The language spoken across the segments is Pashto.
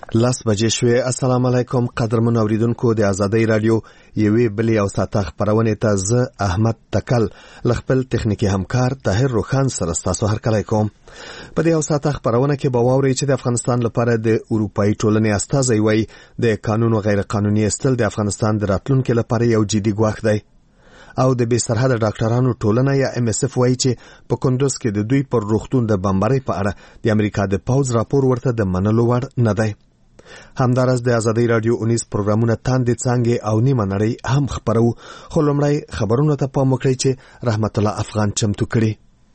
لاس بجې شوې. السلام علیکم قدرمن اوریدونکو د ازادۍ رادیو یوې بلې او ساته خبرونه ته زه احمد تکل لخپل تخنیکی همکار طاهر روخان سره تاسو هرکلی کوم. په دې او ساته خبرونه کې به واورئ چې د افغانستان لپاره د اروپאי ټولنې استازی وایي د قانون او غیر قانوني استل د افغانستان د راتلونکو لپاره یو جدي ګواښ دی. او د بې سرحده ډاکټرانو ټولنه یا MSF وایي چې په کندوز کې د دوی پر روغتون د بمبارۍ په اړه د امریکا د پوځ راپور ورته د منلو وړ نه دی. همدارس د ازادۍ رادیو 19 پروګرامونه تاندې څانګې او نیمه نړۍ هم خبرو. خو لومړی خبرونه ته پام وکړئ چې رحمت الله افغان چمتو کړي.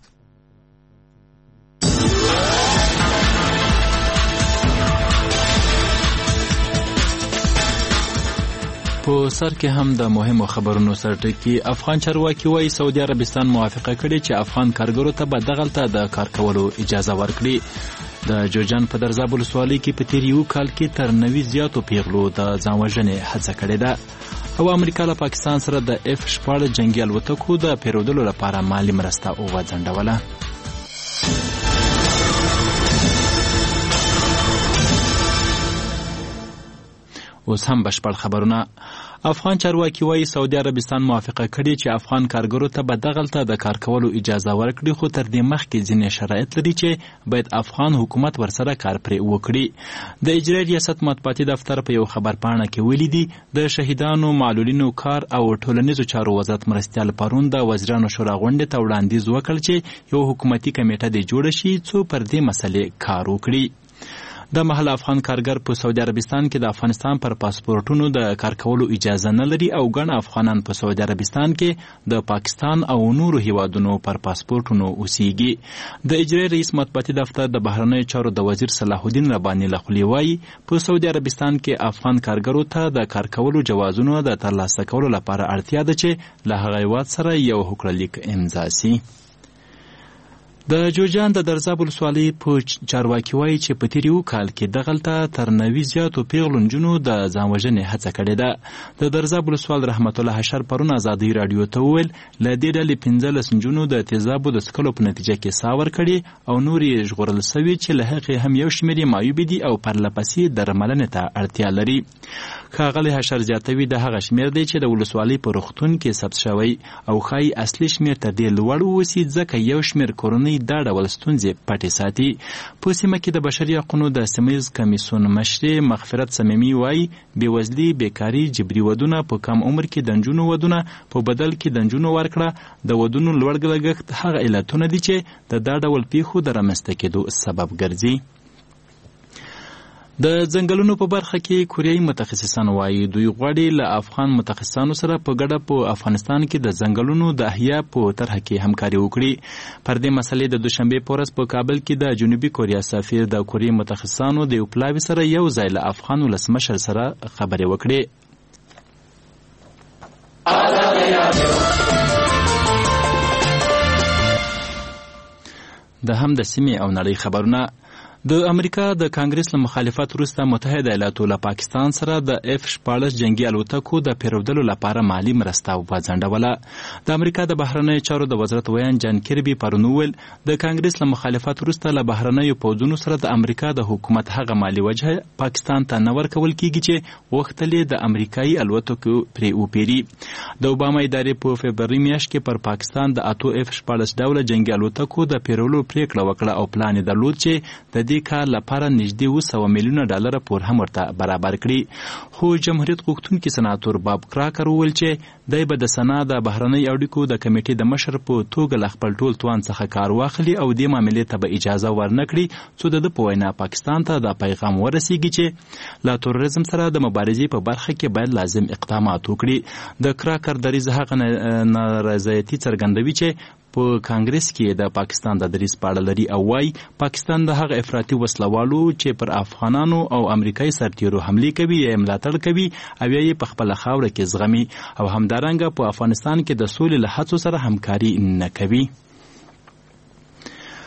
په سر کې هم د مهمو خبرونو سرټکی. افغان چارواکي وایي سعودي عربستان موافقه کړې چې افغان کارګرو ته به دغلته د کار کولو اجازه ورکړي. د جوجان په درزاب ولسوالۍ کې په تیر یو کال کې تر 90 زیاتو پیغلو د ځان وژنې هڅه کړې ده. او امریکا له پاکستان سره د F-14 جنگي الوتکو د پیرودلو لپاره مالي مرسته وځنډوله. اوس هم بشپړ خبرونه. افغان چارواکي وایي سعودي عربستان موافقه کړې چې افغان کارګرو ته به دغلته د کار کولو اجازه ورکړي، خو تر دې مخکې ځینې شرایط لري چې باید افغان حکومت ورسره کار پرې وکړي. د اجرایي ریاست مطبوعاتي دفتر په یو خبرپاڼه کې ویلي دي د شهیدانو معلولینو کار او ټولنیزو چارو وزارت مرستیال پرون د وزیرانو شورا غونډې ته وړاندیز وکړ چې یو حکومتي کمیټه دې جوړه شي څو پر دې مسلې کار وکړي. د محل افغان کارګر په سعودي عربستان کې د افغانستان پر پاسپورتونو د کار کولو اجازه نه لري او ګڼ افغانان په سعودي عربستان کې د پاکستان او نورو هیوادونو پر پاسپورتونو اوسېږي. د اجرایي رئیس مطبوعاتي دفتر د بهرنیو چارو د وزیر صلاح الدین رباني له خولې وایي په سعودي عربستان کې افغان کارګرو ته د کار کولو جوازونو د ترلاسه کولو لپاره اړتیا ده چې له هغه هیواد سره یو هوکړلیک امضا سي. د جوجان د درزاب ولسوالۍ په چارواکي وایي چې په تیر یو کال کې دغلته تر 90 زیاتو پیغلو نجونو د ځان وژنې هڅه کړې ده. د درزاب ولسوال رحمت الله حشر پرون ازادۍ رادیو ته وویل له دې ډلې 15 نجونو د تیزابو د څښلو په نتیجه کې ساه ورکړې او نور یې ژغورل سوي چې له هغې هم یو شمېر یې معیوبې دي او پرلپسې درملنې ته اړتیا لري. ښاغلی حشر زیاتوي د هغه شمېر دی چې د ولسوالۍ په روغتون کې ثبت شوی او ښایي اصلي شمېر تر دې لوړ واوسي ځکه یو شمېر کورنۍ دا ډول ستونزې پټې ساتي. په سیمه کې د بشري حقونو د سیمهیز کمیسیون مشرې مغفرت صمیمي وایي بېوزلي، بیکاري، جبري ودونه، په کم عمر کې د نجونو ودونه، په بدل کې د نجونو ورکړه، د ودونو لوړ لګښت هغه علتونه دي چې د دا ډول پیښو د رامنځته کېدو سبب ګرځي. د ځنګلونو په برخه کې کوریایي متخصصان وایي دوی غواړي له افغان متخصصانو سره په ګډه په افغانستان کې د ځنګلونو د احیا په طرحه کې همکاري وکړي. پر دې مسلې د دوشنبې په ورځ په کابل کې د جنوبي کوریا سفیر د کوریایي متخصصانو د یو پلاوي سره یو ځای له افغان ولسمشر سره خبرې وکړې. د هم د سیمې او نړۍ خبرونه. د امریکا د کانګرس له مخالفت وروسته متحده ایالاتو له پاکستان سره د F-14 جنگي الوتکو د پیرودلو لپاره مالي مرسته وځنډوله. د امریکا د بهرنیو چارو د وزارت ویان جان کربي پرون وویل د کانګرس له مخالفت وروسته له بهرنیو پوځونو سره د امریکا د حکومت هغه مالي وجه پاکستان ته نه ورکول کیږي چې غوښتل د امریکایي الوتکو پرې وپیري. د اوباما ادارې په فبروري میاشت کې پر پاکستان د 8 F-14 ډوله جنگي الوتکو د پیرولو پریکړه وکړه او پلان یې درلود چې د کار لپاره نږدې 200 میلیونه ډالر پور هم ورته برابر کړي. خو جمهوریت غوښتونکي سناتور باب کراکر وویل چې دی به د سنا د بهرنۍ اړیکو د کمیټې د مشر په توګه له خپل ټول توان څخه کار واخلي او دې معاملې ته به اجازه ورنکړي څو د په وینا پاکستان ته د پیغام ورسیږي چې له تروریزم سره د مبارزې په برخه کې باید لازم اقدامات وکړي. د کراکر دریځ هغه نارضایتي څرګندوي چې په کانګرس کې د پاکستان د دریځ په اړه لري او وايي پاکستان د هغه افراطي وسلوالو چې پر افغانانو او امریکایي سرتیرو حملې کوي یا ملاتړ کوي او یې په خپل خاوره کې زغمي او همدارنګه په افغانستان کې د سولې له هڅو سره همکاري نه کوي.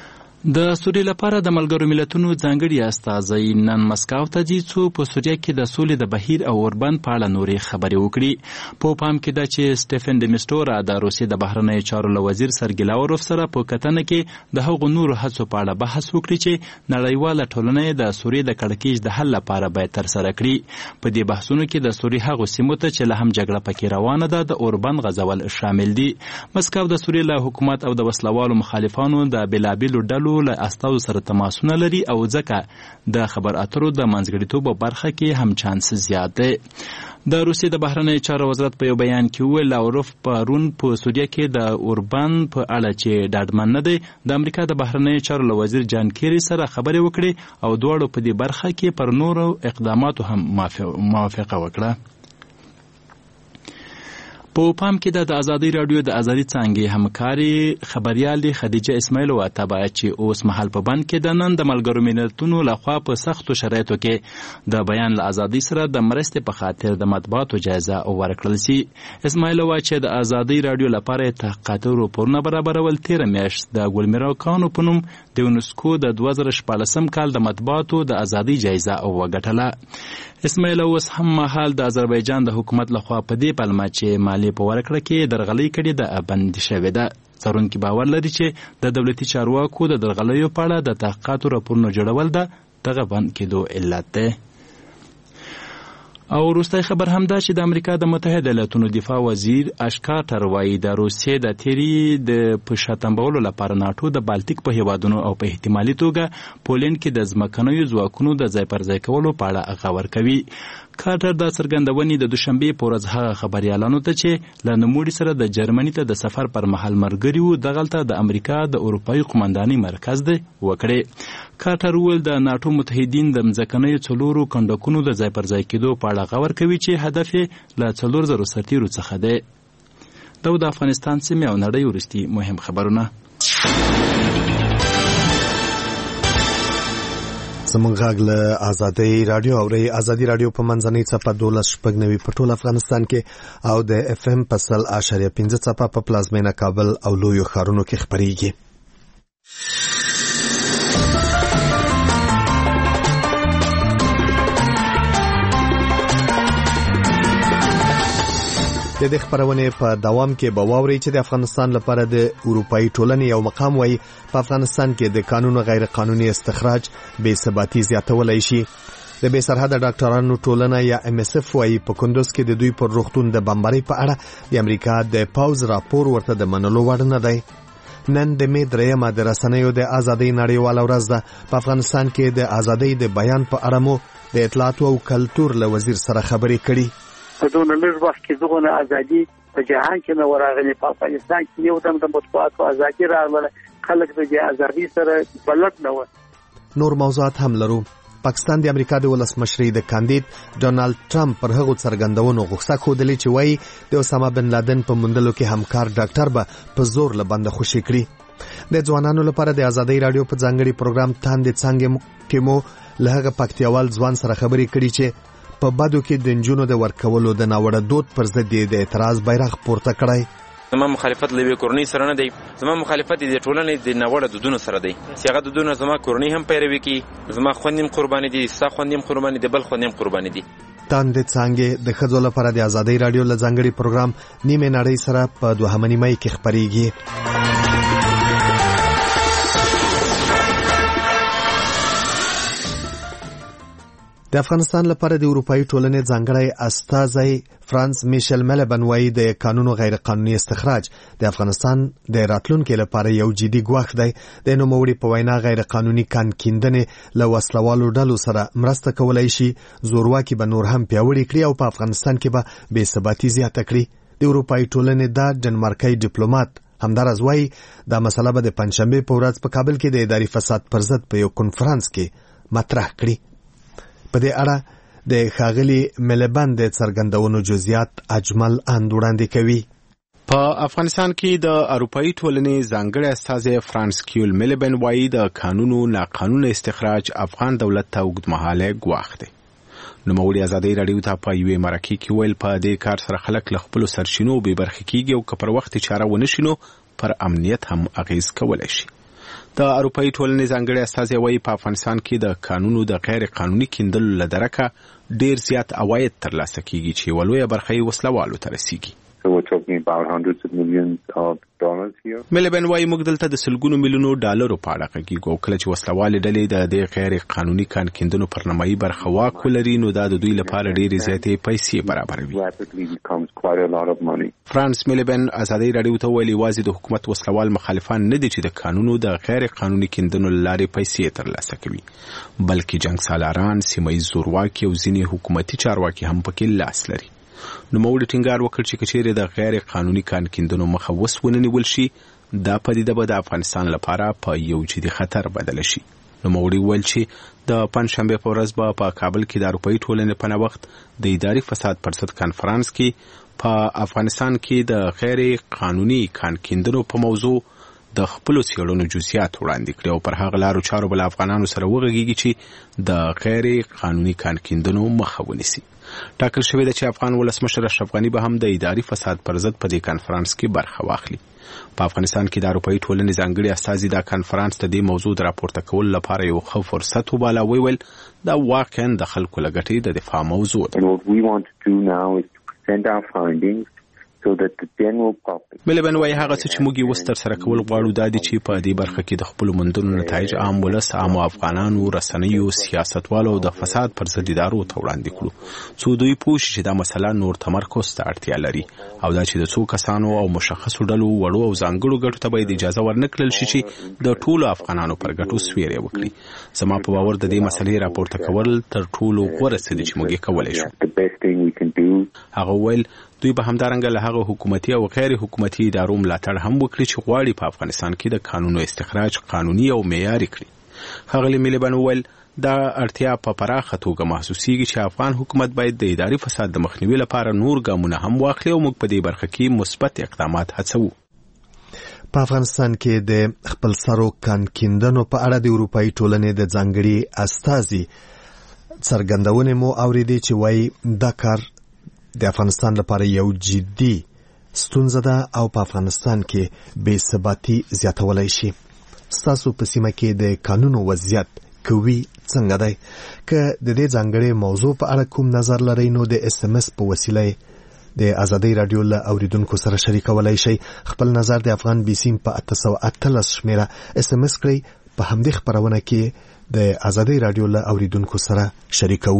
د سوریې لپاره د ملګرو ملتونو ځانګړي استازی نن مسکو ته ځي څو په سوریه کې د سولې د بهیر او اوربند په اړه نورې خبرې وکړي. په پام کې ده چې سټیفن د میسټورا د روسیې د بهرنیو چارو له وزیر سرګی لاوروف سره په کتنه کې د هغو نورو هڅو په اړه بحث وکړي چې نړیواله ټولنه د سوریې د کړکېچ د حل لپاره باید ترسره کړي. په دې بحثونو کې د سوریې هغو سیمو ته چې له هم جګړه پکې روانه ده د اوربند غځول شامل دي. مسکو د سوریې له حکومت او د وسلوالو مخالفانو د بېلابېلو ډلو له استازو سره تماسونه لري او ځکه د خبر اترو د منځګړیتوب په برخه کې هم چانس زیات دی. د روسیې د بهرنیو چارو وزارت په یو بیان کې وویل لاوروف پرون په سوریه کې د اوربند په اړه چې ډاډمن نه دی د امریکا د بهرنیو چارو له وزیر جان کیری سره خبرې وکړې او دواړو په دې برخه کې پر نورو اقداماتو هم موافقه وکړه. په پام کې د ازادي رادیو د ازادي څانګې همکاري خبريال خدیجه اسماعیلووا تابع چې اوس مهال په بند کې د نن د ملګرو ملتونو لخوا په سختو شرایطو کې د بیان له ازادي سره د مرستې په خاطر د مطبوعاتو جایزه ورکړل شي. اسماعیلووا چې د ازادي رادیو لپاره تحقیقاتي راپورونه برابرول 13 میاشت د ګلمیرا کانو په نوم د یونسکو د 2014 کال د مطبوعاتو د ازادي جایزه وګټله. اسماعیلووا اوس هم مهال د آذربایجان د حکومت لخوا په دې پلمه چې مالی په ورکړه کې درغلۍ کړې ده بند شوې ده. څارونکي باور لري چې د دولتي چارواکو د درغلیو په اړه د تحقیقاتو راپورونه جوړول دغه بند کېدو علت دی. او وروستی خبر هم دا چې د امریکا د متحده ایالاتونو دفاع وزیر اش کارټر وایي د روسیې د تیری د په شاتنبولو لپاره ناټو د بالتیک په هیوادونو او په احتمالي توګه پولینډ کې د ځمکنیو ځواکونو د ځای پر ځای کولو په اړه غور کوي. کارټر دا څرګندونې د دوشنبې په ورځ هغه خبريالانو ته چې له نوموړي سره د جرمني ته د سفر پر مهال مرګري وو دغلته د امریکا د اروپایي قومندانۍ مرکز دی وکړي. کارټر وویل د ناټو متحدین د مځکنیو څلورو کنډکونو د ځای پر ځای کېدو په اړه غور کوي چې هدف یې له 4000 سرتیرو څخه دی. دا د افغانستان سیمې او نړۍ وروستي مهم خبرونه. زمونږ غږ له ازادي رادیو او ازادي رادیو په منځنۍ څپه 12.9 په ټول افغانستان کې او د اف ام په 100.5 څپه په پلازمینه کابل او لویو ښارونو کې خپرېږي. د دې خبرونه په دوام کې به واوري چې د افغانستان لپاره د اروپאי ټولنې یو مقام وایي په افغانستان کې د قانون غیر قانوني استخراج بې ثباتي زیاتولای شي. د بې سرحده ډاکټرانو ټولنه یا ام اس اف وایي په کندوز کې د دوی پر روغتون د بمبارۍ په اړه د امریکا د پاوز راپور ورته د منلو وړ نه دی. نن د می درېمه د رسنیو د ازادۍ نړیواله ورځ ده. په افغانستان کې د ازادۍ د بیان په اړه مو د اطلاعات او کلتور له وزیر سره خبرې کړې. په دونه لږ وخت کې دغه ازادي په جهان کې نو راغلي. په افغانستان کې یو دم د مطبوعاتو ازادي راغله، خلک د ازادي سره بلد نه و. نور موضوعات هم لرو. پاکستان د امریکا د ولسمشر د کاندید ډونالد ټرمپ پر هغو څرګندونو غوښتنه خوده چې وایي د اسامه بن لادن په موندلو کې همکار ډاکټر به په زور له بند خوشي کړي. د ځوانانو لپاره د ازادۍ رادیو په ځانګړي پروګرام تاندې څنګه کې مو له هغه پکتیاوال ځوان سره خبرې کړې چې په بدو کې د نجونو د ورکولو د ناوړه دود پر ضد د اعتراض بیرغ پورته کړی. زما مخالفت لوي کورنۍ سره نه دی، زما مخالفت د ټولنې د ناوړه دودونو سره دی. سیاغه دودونه زما کورنۍ هم پیروي کوي، زما خوندیم قرباني دي، ستا خوندیم قرباني دي، بل خوندیم قرباني دي. تاندې څنګه د ښځو لپاره د ازادۍ رادیو له ځانګړي پروګرام نیمه نړۍ سره په 2 مې کې خبرېږي. د افغانستان لپاره د اروپאי ټولنې ځانګړی استازی فرانس میشل ملبن وایي د قانون غیر قانوني استخراج د افغانستان د راتلونکو لپاره یو جدي ګواښ دی. د نوموړي په وینا غیر قانوني کان کیندنې له وسلوالو ډلو سره مرسته کولای شي زورواکي به نور هم پیاوړي کړي او په افغانستان کې به بې ثباتي زیاته کړي. د اروپאי ټولنې د ډنمارکي ډیپلوماټ همدارز وایي دا مسله به د پنځشنبه په ورځ په کابل کې د اداري فساد پر ضد په یو کنفرانس کې مطرح کړي. په دې اړه د ښاغلي ملبن د څرګندونو جزئیات اجمل اندوړاندې کوي. په افغانستان کې د اروپאי ټولنې ځانګړی استازی فرانس کیول ملبن وایي د قانونو ناقانونه استخراج افغان دولت ته اوږدمهاله ګواښ دی. نوموړي ازادۍ رادیو ته په یوې مرکې کې ویل په دې کار سره خلک له خپلو سرچینو بې برخې کېږي او که پر وخت چاره ونه شي نو پر امنیت هم اغېز کولی شي. د اروپאי ټولنې ځانګړي استازی وایي په افغانستان کې د قانونو د غیر قانوني کیندلو له درکه ډیر زیات عواید ترلاسه کیږي چې ولویه برخه یې وسلوالو ته رسیږي. So we're talking about hundreds of millions of dollars here. ملبن وايي موږ دلته د سلګونو میلیونو ډالرو په اړه غږیږو. کله چې وسلوالې ډلې د دې غیر قانوني کان کیندنو پر نمایي برخه واک ولري نو دا د دوی لپاره ډېرې زیاتې پیسې برابروي. فرانس ملبن ازادي رادیو ته ویلي یوازې د حکومت وسلوال مخالفان نه دي چې د قانونو د غیر قانوني کیندنو لارې پیسې ترلاسه کوي بلکې جنگ سالاران سیمه‌ییز زورواکي او ځینې حکومتي چارواکي هم پکې لاس لري. نو موږ ټینګار وکړ چې کچېره د غیر قانوني کان کیندنو مخه وسونه نیول شي دا پدیده به د افغانستان لپاره په یو جدي خطر بدل شي. نو موږ ویل چې د پنځشنبه په ورځ په کابل کې د اروپאי ټولنې په وخت د اداري فساد پر ضد کانفرنس کې په افغانستان کې د غیر قانوني کان کیندنو په موضوع د خپل سیړونو جزئیات وړاندې کړي او پر هغه لارو چارو بل افغانانو سره وغږیږي چې د غیر قانوني کان کیندنو مخه ونیسي. ټاکل شوی دی چې افغان ولسمشر اشرف غنی به هم د اداري فساد پر ضد په دې کانفرنس کې برخه واخلي. په افغانستان کې د اروپאי ټولنې ځانګړي استازي دا کانفرنس ته د موضوع د راپورته کولو لپاره یو ښه فرصت وباله. ویل دا واقعا د خلکو لګټې د دفاع موضوع ده. ملبن وايي هغه څه چې موږ وستر سره کول غواړو دا دي چې په دې برخه کې د خپل مندونو نتایج عام ولس عام افغانانو رسنیو سیاستوالو د فساد پر ضد ادارو ته وړاندې کړو څو دوی پوه شي چې دا مسله نور تمرکز ته اړتیا لري او دا چې د څو کسانو او مشخصو ډلو وړو او ځانګړو ګټو ته باید اجازه ورنکړل شي چې د ټولو افغانانو پر ګټو سویرې وکړي. زما په باور د دې مسلې راپورته کول تر ټولو غوره څه دي چې موږ کولای شو. هغه ویل دوی به همدارنګه له هغه حکومتي او غیر حکومتي ادارو ملاتړ هم وکړي چې غواړي په افغانستان کې د قانونو استخراج قانوني او معیاري کړي. ښاغلي ملبن ویل دا اړتیا په پراخه توګه محسوسیږي چې افغان حکومت باید د اداري فساد د مخنیوي لپاره نور ګامونه هم واخلي او موږ په دې برخه کې مثبت اقدامات هڅوو. په افغانستان کې د خپل سرو کان کیندنو په اړه د اروپאי ټولنې د ځانګړي استازي څرګندونه مو اوریدي چې وایي دا کار د افغانستان لپاره یو جدي ستونزه ده او په افغانستان کې بې ثباتي زیاتولای شي. ستاسو په سیمه کې د قانونو وضعیت کوي څنګه دی؟ که د دې ځانګړي موضوع په اړه کوم نظر لرئ نو د SMS په وسیله د ازادي رادیو له اوریدونکو سره شریکولای شئ. خپل نظر د افغان بي سیم په 813 شمیره SMS کړئ. په همدې خبرونه کې د ازادي رادیو له اوریدونکو سره شریکوو.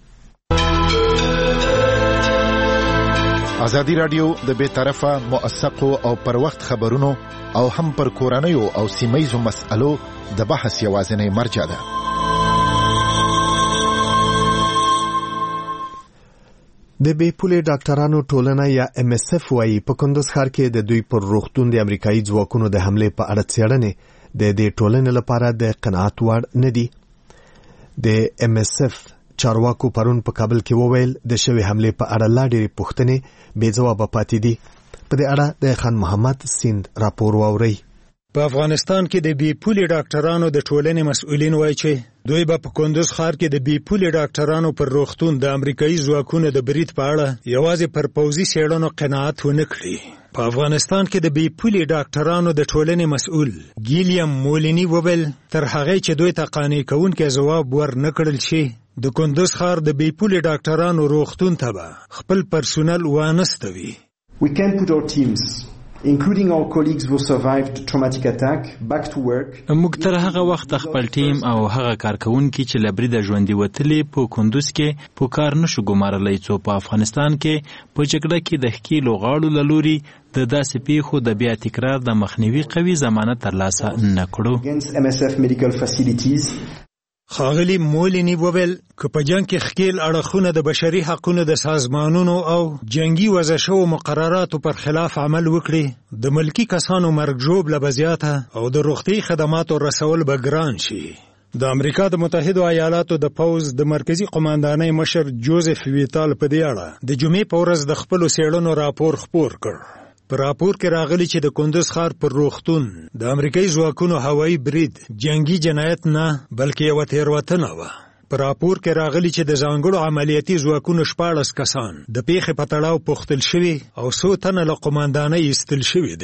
ازادي رادیو د بے طرفه موثقو او پر وخت خبرونو او هم پر کورنیو او سیمه‌یزو مسألو د بحث یوازینی مرجع ده. د بیپولې ډاکټرانو ټولنه یا MSF وايي په کندوز ښار کې د دوی پر روغتون د امریکایي ځواکونو د حمله په اړه څېړنې د دې ټولنې لپاره د قناعت وړ نه دي. د MSF چارواکو پرون په کابل کې وویل د شوی حمله په اړه لا ډېرې پوښتنې بې ځوابه پاتې دي. په دې اړه د خان محمد سیند راپور واورئ. په افغانستان کې د بیپولې ډاکټرانو د ټولنې مسؤلین وایي چې دوی به په کندوز ښار کې د بیپولې ډاکټرانو پر روغتون د امریکایي ځواکونو د برید په اړه یوازې پر پوځي څېړنو قناعت ونه کړي. په افغانستان کې د بیپولې ډاکټرانو د ټولنې مسؤل ګیلیم مولینی وویل تر هغه چې دوی ته قانع کوونکی ځواب ورنه کړل شي د کندوز ښار د بیپولې ډاکټرانو روغتون ته به خپل پرسونل وانستوي. We can put our teams including our colleagues who survived traumatic attack back to work. موږ تر هغه وخت خپل ټیم او هغه کارکونکي چې له بریده ژوندي وتلي په کندوز کې په کار نشو ګمارلی څو په افغانستان کې په جګړه کې د ښکیلو غاړو له لوري د داسې پیښو د بیا تکرار د مخنیوي قوي ضمانت ترلاسه نه کړو. Against MSF medical facilities. ښاغلي مولینی وویل که په جنګ کې ښکیل اړخونه د بشري حقونو د سازمانونو او جنگي وضع شوو مقرراتو پر خلاف عمل وکړي د ملکی کسانو مرګ ژوبله به زیاته او د روغتي خدماتو رسول به ګران شي. د امریکا د متحدو ایالاتو د پوځ د مرکزی قماندانۍ مشر جوزف ویتال په دې اړه د جمعې په ورځ د خپلو څېړنو راپور خپور کړ. په راپور کې راغلی چې د کندوز ښار پر روغتون د امریکایي ځواکونو هوایي برید جنگي جنایت نه بلکې یوه تېروتنه وه. په راپور کې راغلی چې د ځانګړو عملیاتي ځواکونو 14 کسان د پیښې په تړاو پوښتل شوي او 100 تنه له قماندانۍ ایستل شوي دي.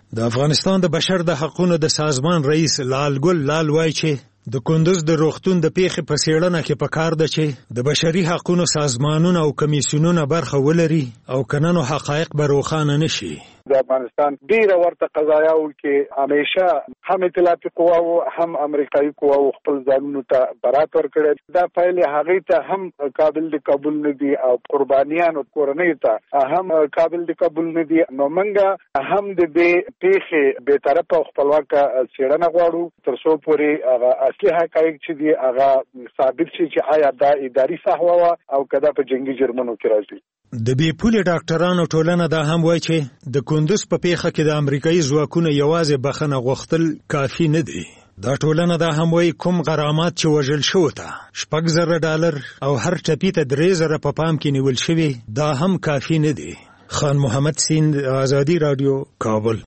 د افغانستان د بشر د حقوقو د سازمان رئیس لال ګل لال وایي چې د کندوز د روغتون د پیښې په څېړنه کې پکار ده چې د بشري حقوقو سازمانونه او کمیسیونونه برخه ولري او کننو حقایق به روښانه نشي. د افغانستان ډیره ورته قضایاو کې همیشه هم اطلاعاتي قواو هم امریکایي قواو خپل ځانونو ته برات ورکړي. دا فایل هغه ته هم قابل د قبول نه دي او قربانیانو کورنۍ ته هم قابل د قبول نه دي. نو موږ هم د دې پیښې به طرفه خپلواکه څېړنه غواړو تر څو پورې هغه اصلي حقایق چې دي هغه ثابت شي چې آیا دا اداري صحوه او کدا په جنگي جرمونو کې راځي. د بې پولې ډاکټرانو ټولنه دا هم وایي چې د کندوز په پیښه کې د امریکایي ځواکونو یوازې بخښنه غوښتل کافي نه دي. دا ټولنه دا هم وایي کوم غرامات چې وژل شوو ته $6,000 او هر ټپي ته $3,000 په پام کې نیول شوي دا هم کافي نه دي. خان محمد سیند، آزادي رادیو، کابل.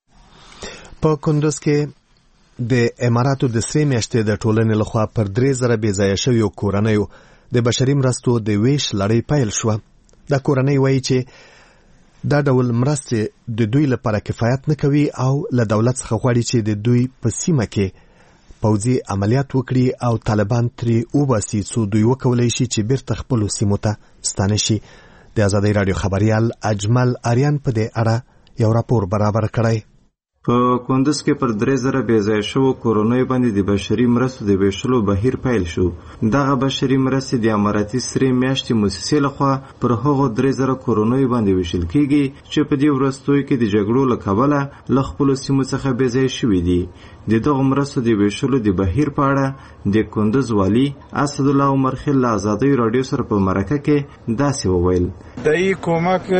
په کندوز کې د اماراتو د 3 میاشتې د ټولنې لخوا پر 3,000 بې ځایه شویو کورنیو د بشري مرستو د ویش لړۍ پیل شوه. دا کورنۍ وایي چې دا ډول مرستې د دوی لپاره کفایت نه کوي او له دولت څخه غواړي چې د دوی په سیمه کې پوځي عملیات وکړي او طالبان ترې وباسي څو دوی وکولی شي چې بیرته خپلو سیمو ته ستانه شي. د آزادۍ راډیو خبریال اجمل آریان په دې اړه یو راپور برابر کړی. په کندوز کې پر 3,000 بې ځایه شوو کورنیو باندې د بشري مرستو د ویشلو بهیر پیل شو. دغه بشري مرستې د اماراتي 3 میاشتې موسسې لخوا پر هغو 3,000 کورنیو باندې ویشل کیږي چې په دې وروستیو کې د جګړو له کبله له خپلو سیمو څخه بې ځایه شوي دي. د دغو مرستو د ویشلو د بهیر په اړه د کندوز والي اسدالله عمرخیل له آزادۍ راډیو سره په مرکه کې داسې وویل: د این کمک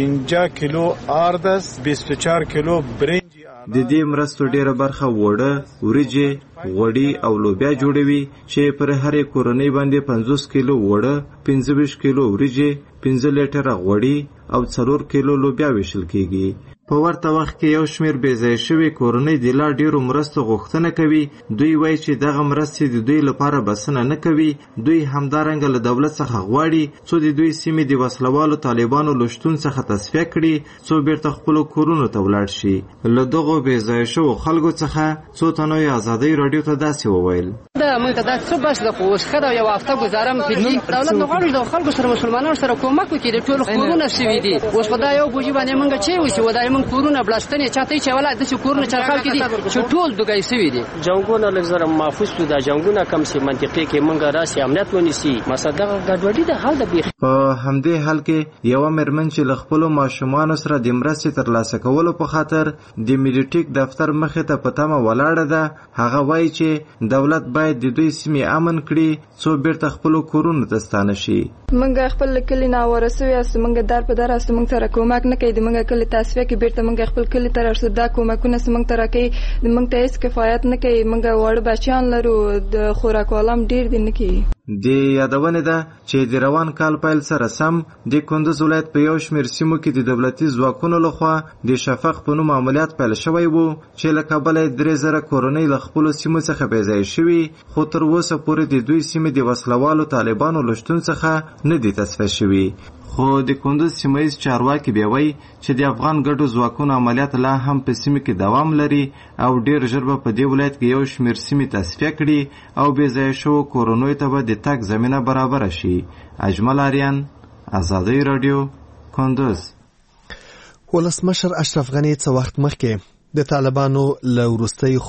50 کیلو آردس، 24 کیلو برنج. د دې مرستو ډیره برخه وړه، وریجې، غوړي او لوبیا جوړوي چې پر هرې کورنۍ باندې 50 کیلو وړه، 25 کیلو وریجې، 15 لیټره غوړي او 4 کیلو لوبیا ویشل کیږي. په ورته وخت کې یو شمیر بې ځایه شوي کورنۍ د لا ډیرو مرستو غوښتنه کوي. دوی وایي چې دغه مرستې د دوی لپاره بسنه نه کوي. دوی همدارنګه له دولت څخه غواړي څو د دوی سیمې د وسلوالو طالبانو له شتون څخه تصفیه کړي څو بیرته خپلو کورونو ته ولاړ شي. له دغو بې ځایه شوو خلکو څخه څو تنو یې آزادۍ راډیو ته داسې وویل: موږ ته دا څه بس ده، خو اوس ښه ده یو هفته ګزارم کېږي. دولت نه غواړي د خلکو سره مسلمانانو سره کومک وکړي. د ټولو کورونه سوي دي. اوس په دا یو بوجي باندې موږ چې وشي ودا موږ کورونه بلستنې چاته چې ولا د کورونه چرخال کې دي چې ټول دوګای سوي دي. جنگونه لږ زره محفوظ شو. دا جنگونه کم سي منطقي کې موږ راسي امنیت ونیسي. مسدغه ګډوډي د حال د بیخ په همدې حال کې یو مرمن چې له خپلو ماشومانو سره د مرستې ترلاسه کولو په خاطر د میډیټیک دفتر مخې ته په تمه ولاړه ده. هغه وایي چې دولت باید د دوی سیمې امن کړي څو بیرته خپلو کورونو ته ستانه شي. موږ خپل کلی نه ورسوي است. موږ در په در است. موږ سره کومک نه کوي. موږ کلی تصفیه کې بیرته موږ خپل کلی ته رسو. دا کومکونه موږ ته راکوي. موږ ته هیڅ کفایت نه کوي. موږ وړ بچیان لرو. د خوراک والام ډیر دی نه کوي. د یادونه ده چې د روان کال پیل سره سم د کندوز ولایت په یو شمیر سیمو کې د دولتي ځواکونو لخوا د شفق په نوم عملیات پیل شوی وو چې له کبله 3,000 کورنۍ له خپلو سیمو څخه بې ځایه شوي، خو تر اوسه پورې د دوی سیمې د وسلوالو طالبانو له شتون څخه نه دي تصفیه شوي. خو د کندوز سیمه ییز چارواکي بیا وایي چې د افغان ګډو ځواکونو عملیات لا هم په سیمه کې دوام لري او ډیر ژر به په دې ولایت کې یو شمیر سیمې تصفیه کړي او بې ځایه شوو کورنیو ته به د تګ زمینه برابره شي. اجمل آریان، آزادۍ راډیو، کندوز. ولسمشر اشرف غني څه وخت مخکې د طالبانو له وروستۍ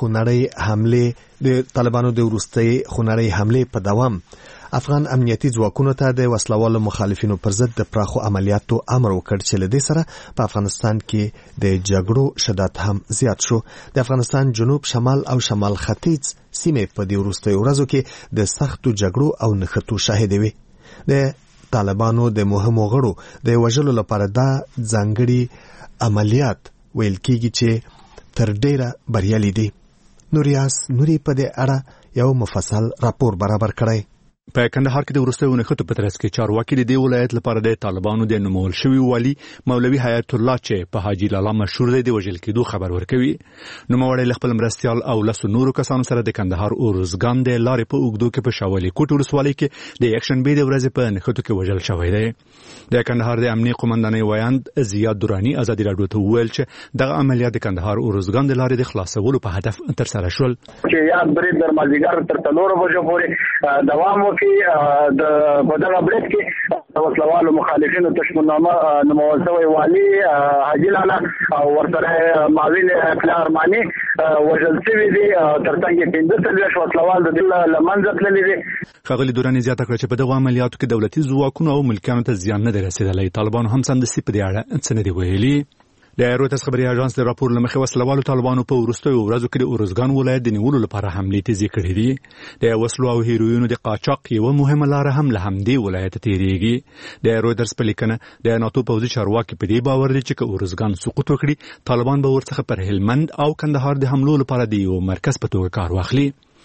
خونړۍ حملې په دوام افغان امنیتي ځواکونو ته د وسلوالو مخالفینو پر ضد د پراخو عملیاتو امر وکړ چې له دې سره په افغانستان کې د جګړو شدت هم زیات شو. د افغانستان جنوب، شمال او شمال ختیځ سیمې په دې وروستیو ورځو کې د سختو جګړو او نښتو شاهدې وي. د طالبانو د مهمو غړو د وژلو لپاره دا ځانګړي عملیات ویل کېږي چې تر ډیره بریالي دي. نوریاس نوري په دې اړه یو مفصل راپور برابر کړی. په کندهار کې د وروستیو نښتو په ترڅ کې چارواکي د دې ولایت لپاره د طالبانو د نومول شوي والي مولوي حیات الله چې په حاجي لالا مشهور دی د وژل کېدو خبر ورکوي. نوموړی له خپل مرستیال او لسو نورو کسانو سره د کندهار اورزګان د لارې په اوږدو کې په شاولي کوټ ولسوالۍ کې د یکشنبې د ورځې په نښتو کې وژل شوی دی. د کندهار د امنیه قومندانۍ ویاند زیاد درانی ازادي راډیو ته وویل چې دغه عملیات د کندهار اورزګان د لارې د خلاصولو په هدف ترسره شول. چې یاد برید در مازیګر تر څلورو بجو پورې دوام وکړي. د بدغه برید کې وسلوالو مخالفینو تشمنامه نومول شوی والي حاجي لالا او ورسره معاون ارماني وژل شوي دي. ترڅنګ یې 15 وسلوال د دې له منځه تللي دي. ښاغلي دراني زیاته کړه چې په دغه عملیاتو کې دولتي ځواکونو او ملکیانو ته زیان نه دی رسېدلی. طالبانو هم سمدستي په دې اړه څه نه دي ویلي. د رویټرز خبري اژانس د راپور له مخې وسلوالو طالبانو په وروستیو ورځو کې د اورزګان ولایت د نیولو لپاره حملې تیزې کړې دي. د وسلو او هیروینو د قاچاق یوه مهمه لاره هم له همدې ولایت تیریږي. د رویټرز په لیکنه د ناتو پوځي چارواکي په دې باور دي چې که اورزګان سقوط وکړي طالبان به ورڅخه پر هلمند او کندهار د حملو لپاره د یو مرکز په توګه کار واخلي.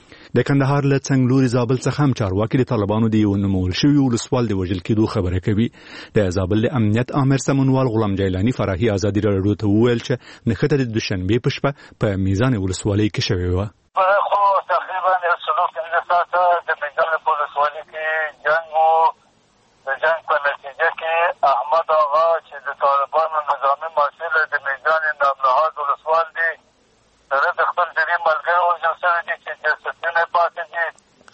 د کندهار له څنګلوري زابل څخه هم چارواکي د طالبانو د یو نومول شوي ولسوال د وژل کېدو خبره کوي. د زابل د امنیت امر سمونوال غلام جیلاني فراهي ازادي راډیو ته وویل چې نښته د دوشنبې په شپه په میزان ولسوالۍ کې شوې وه. خو تقریبا 15 ساعته د میزان په ولسوالۍ کې جنګ و. د جنګ په نتیجه کې احمد آغا چې د طالبانو نظامي مسؤل د میزان نامنهاد ولسوال دی سره د خپل درې ملګرو وژل شوي دي چې جسدونه پاتې دي.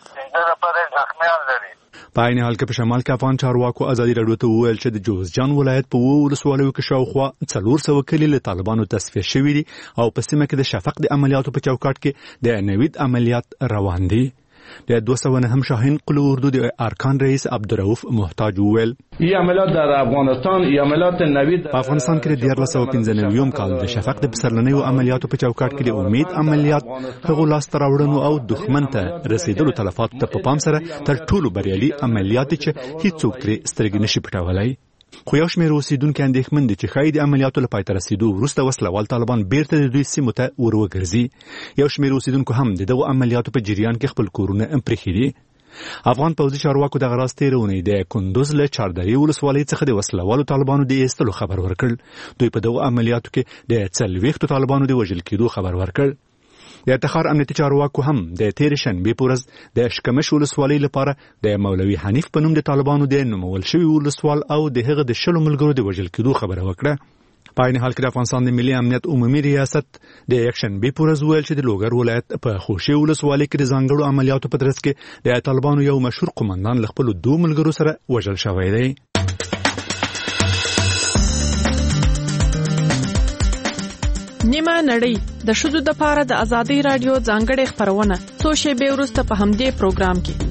15 نفره زخمیان لري. په عین حال کې په شمال کې افغان چارواکو ازادي راډیو ته وویل چې د جوزجان ولایت په 2 ولسوالیو کې شاوخوا 400 کلي له طالبانو تصفیه شوي دي او په سیمه کې د شفق د عملیاتو په چوکاټ کې د نوید عملیات روان دي. د 209 شاهین قلو اردو د ارکان رئیس عبدالرؤف محتاج وویل این عملیات در افغانستان یا عملیات نوید په افغانستان کې د 1995 کال د شفق د پسرلنیو عملیاتو په چوکاټ کې د امید عملیات هغو لاسته راوړنو او دښمن ته رسیدلو تلفاتو ته په پام سره تر ټولو بریالي عملیات چې هیڅوک ترې سترګې نشي پټولی. خو یو شمېر اوسېدونکي اندېښمن دي چې ښایي د عملیاتو له پای ته رسېدو وروسته وسلوال طالبان بیرته د دوی سیمو ته ور وګرځي. یو شمېر اوسېدونکو هم د دغو عملیاتو په جریان کې خپل کورونه پرېښي دي. افغان پوځي چارواکو دغه راز تېره اونۍ د کندوز له چاردرې ولسوالۍ څخه د وسلوالو طالبانو د ایستلو خبر ورکړ. دوی په دغو عملیاتو کې د 40 طالبانو د وژل کېدو خبر ورکړ. د تخار امنیتي چارواکو هم د تېرې شنبې په ورځ د اشکمش ولسوالۍ لپاره د مولوي حنیف په نوم د طالبانو د نومول شوي ولسوال او د هغه د 10 ملګرو د وژل کېدو خبره وکړه. په عین حال کې د افغانستان د ملي امنیت عمومي ریاست د یکشنبې په ورځ ویل چې د لوګر ولایت په خوشي ولسوالۍ کې د ځانګړو عملیاتو په ترڅ کې د طالبانو یو مشهور قومندان له خپلو 2 ملګرو سره وژل شوی دی. نیمه نړۍ د ښځو د پاره د ازادي رادیو ځانګړې خبرونه څو شېبې وروسته په همدې پروګرام کې.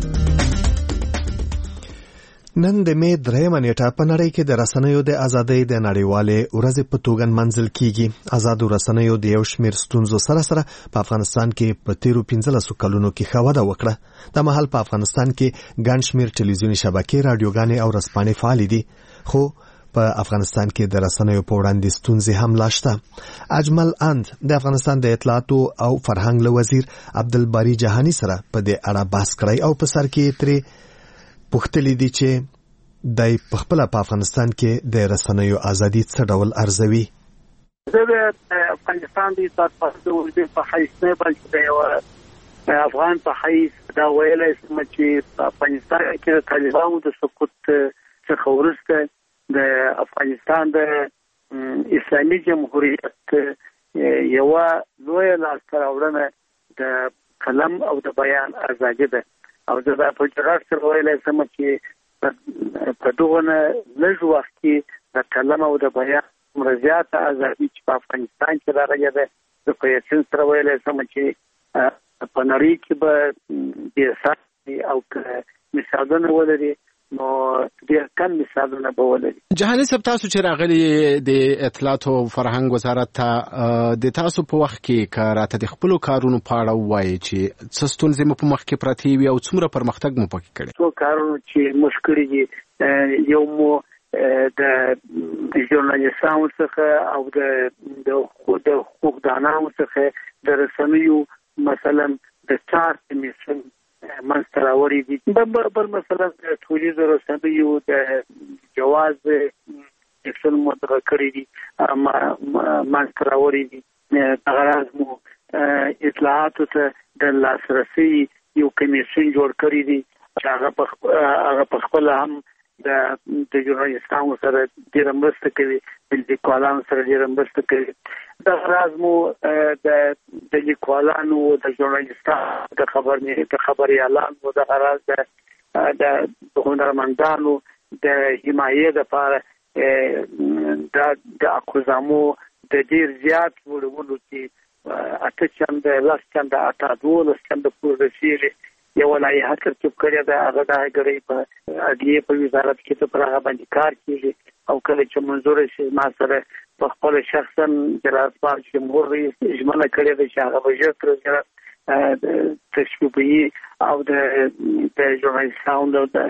نن د مې 3 نیټه په نړۍ کې د رسنیو د ازادۍ د نړیوالې ورځې په توګه منځل کیږي. آزادو رسنیو د یو شمېر ستونزو سره سره په افغانستان کې په تیرو 15 کلونو کې ښه وده وکړه. د مهال په افغانستان کې ګڼ شمېر ټلویزیوني شبکې، راډیوګانې او رسپانې فعالې دي. خو په افغانستان کې د رسنیو په وړاندې ستونزې هم لا شته. اجمل اند د افغانستان د اطلاعاتو او فرهنګ له وزیر عبدالباري جهاني سره په دې اړه بحث کړی او په سر کې ترې پوښتلي دي چې د خپل په افغانستان کې د رسنیو ازادي څه ډول ارزوي. د افغانستان د اطلاعاتو په حیث نه بلکې د افغان په حیث دا ویلای شم چې په افغانستان کې د طالبانو د سقوط څخه وروسته د افغانستان د اسلامي جمهوریت یو لوی لاسته راوړنه د قلم او د بیان ازادي ده. او دا په جرات سره ویلای شم چې په دغه لږ وخت کې د قلم او د بیان مرزيات ازادي چې په افغانستان کې راغلي ده. د پیسې سره ویلای شم چې په نړۍ کې به د ساتي او مثالونه ولري نو ډېر کم مثالونه به ولري. جهاني صاحب، تاسو چې راغلي د اطلاعات او فرهنګ وزارت ته د تاسو په وخت کې کاراته د خپل کارونو په اړه وایي چې څه ستونزې مو په مخ کې پراته وي او څومره پرمختګ مو پکې کړی؟ څو کارونه چې موږ کړي دي، یو مو د ژورنالیستانو څخه او د حقوقدانانو څخه د رسنیو مثلا د چارت کمیشن منځته راوړي دي. بل مثلا د ټولنیزو رسنیو د جواز اکسل مدغه کړی دي منځته راوړي دي. دغه راز مو اطلاعاتو ته د لاسرسي یو کمیسیون جوړ کړی دی چې هغه په خپل هم د ژورنالیستانو سره ډېره مرسته کوي، د لیکوالانو سره ډېره مرسته کوي. دغه راز مو د لیکوالانو د ژورنالیستانو د خبریالانو دغه راز د هنرمندانو د حمایې لپاره د اقوزامو د ډېر زیات وړولو کې 8 چنده 10 چنده 12 چنده پورې رسیدي. یو لایحه ترتیب کړې ده، هغه د هغې په عدلیې په وزارت کې ته پر هغه باندې کار کیږي او کله چې منظور شي ما سره په خپل شخصا جلال جمهور رئیس اجماع کړې ده چې هغه به ژر تر ژره تشویقي او د ژورنالیستانو د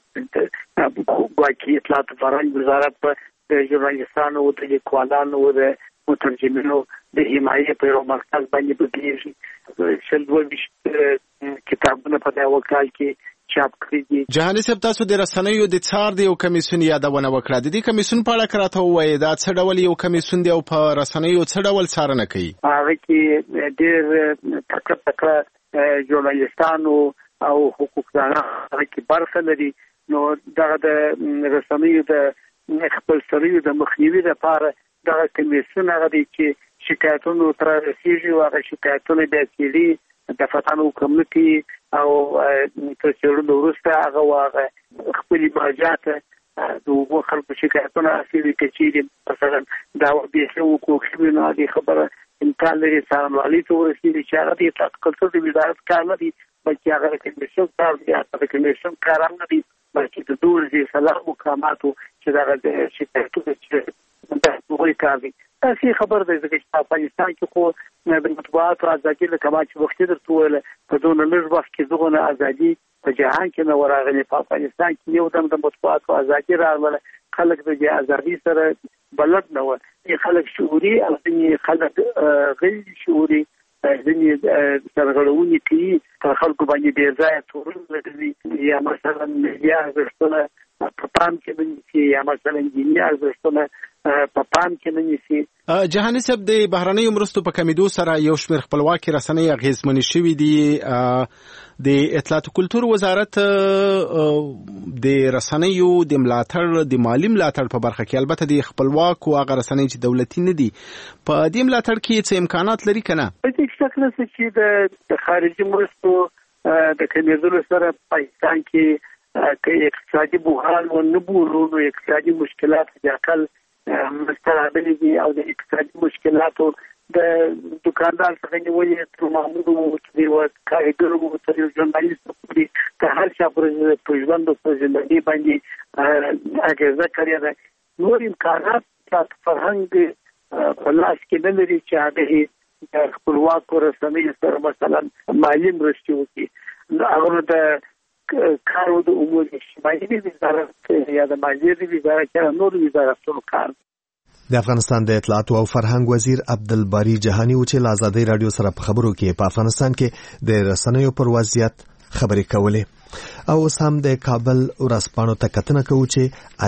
واقعي اطلاعات فرهنګ وزارت په ژورنالیستانو او د لیکوالانو او د مترجمینو د حمایې په یو مرکز باندې بدلیږي. 22 کتابونه په دا وکال کې چاپ کړي دي. جهاني صاحب، تاسو د رسنیو د څار د یو کمیسیون یادونه وکړه. د دې کمیسیون په اړه راته ووایئ، دا څه ډول یو کمیسیون دی او په رسنیو څه ډول څارنه کوي؟ هغه کې ډېر تکړه ژورنالیستانو او حقوقدانان هغه کې برخه لري. نو دغه د رسنیو د خپلسریو د مخنیوي لپاره دغه کمیسیون هغه دی چې شکایتونه تر رسیږي او هغه شکایتونه بیا کېږي د فتانو کمیټې او تر څېړنو وروسته هغه خپل مراجعات د خلکو شکایتونه اصلي کچېږي. مثلا دا به وکړو چې نه دي خبره امکان لري څارنوالۍ ته ورسېږي چې هغه د کلتور د وزارت کار نه دی، بلکې هغه د کمیسیون کار دی. د کمیسیون کار هم نه دی، بلکې د دولتي سلاح مقاماتو چې دغه شکایتونه چې وګوري کار دی. تاسو خبر دی چې په افغانستان کې خو د مطبوعاتو ازادي له کما چې وخت درته ویل په دون لږ وخت کې دغه ازادي په جهان کې نه ورغلې. په افغانستان کې یو دم د مطبوعاتو ازادي راغله، خلک د ازادي سره بلد نه و. خلک شعوري او خلک غیر شعوري ځینې سرغړونې کوي، په خلکو باندې بې ځایه تورونه لګوي، یا مثلا ملي ارزښتونه په پام کې نه نیسي، یا مثلا دیني ارزښتونه په پام کې نه نیسي. جهاني صاحب، د بهرنیو مرستو په کمیدو سره یو شمېر خپلواکي رسنۍ اغېزمنې شوي دي. د اطلاعات او کلتور وزارت د رسنیو د ملاتړ د مالی ملاتړ په برخه کې البته د خپلواکو هغه رسنۍ چې دولتي نه دي په دې ملاتړ کې څه امکانات لري که نه؟ په دې شکل چې د خارجي مرستو د کمیدلو سره پاکستان کې که اقتصادي بحران ونه بولو نو اقتصادي مشکلات اقل مسترابلي دي او د اقتصادي مشکلاتو د دکاندار څخه نیولې تر محمود او تر کارګر او تر ژورنالیست پورې که هر چا پر ژوند او پر ژوندۍ باندې اغېزه کړې ده. نور امکانات فرهنګ په لاس کې نه لري چې هغه د خپلواکو رسنیو سره مثلا مالي مرستې وکړي. هغه د کارو د امور اجتماعي وزارت یا د مالیې وزارت یا نور وزارتونو کار. د افغانستان د اطلاعات او فرهنګ وزیر عبدالباری جهانی و چې له آزادۍ رادیو سره په خبرو کې په افغانستان کې د رسنیو پر وضعیت خبرې کولې. او اوس هم د کابل ورځپاڼو ته کتنه کوو چې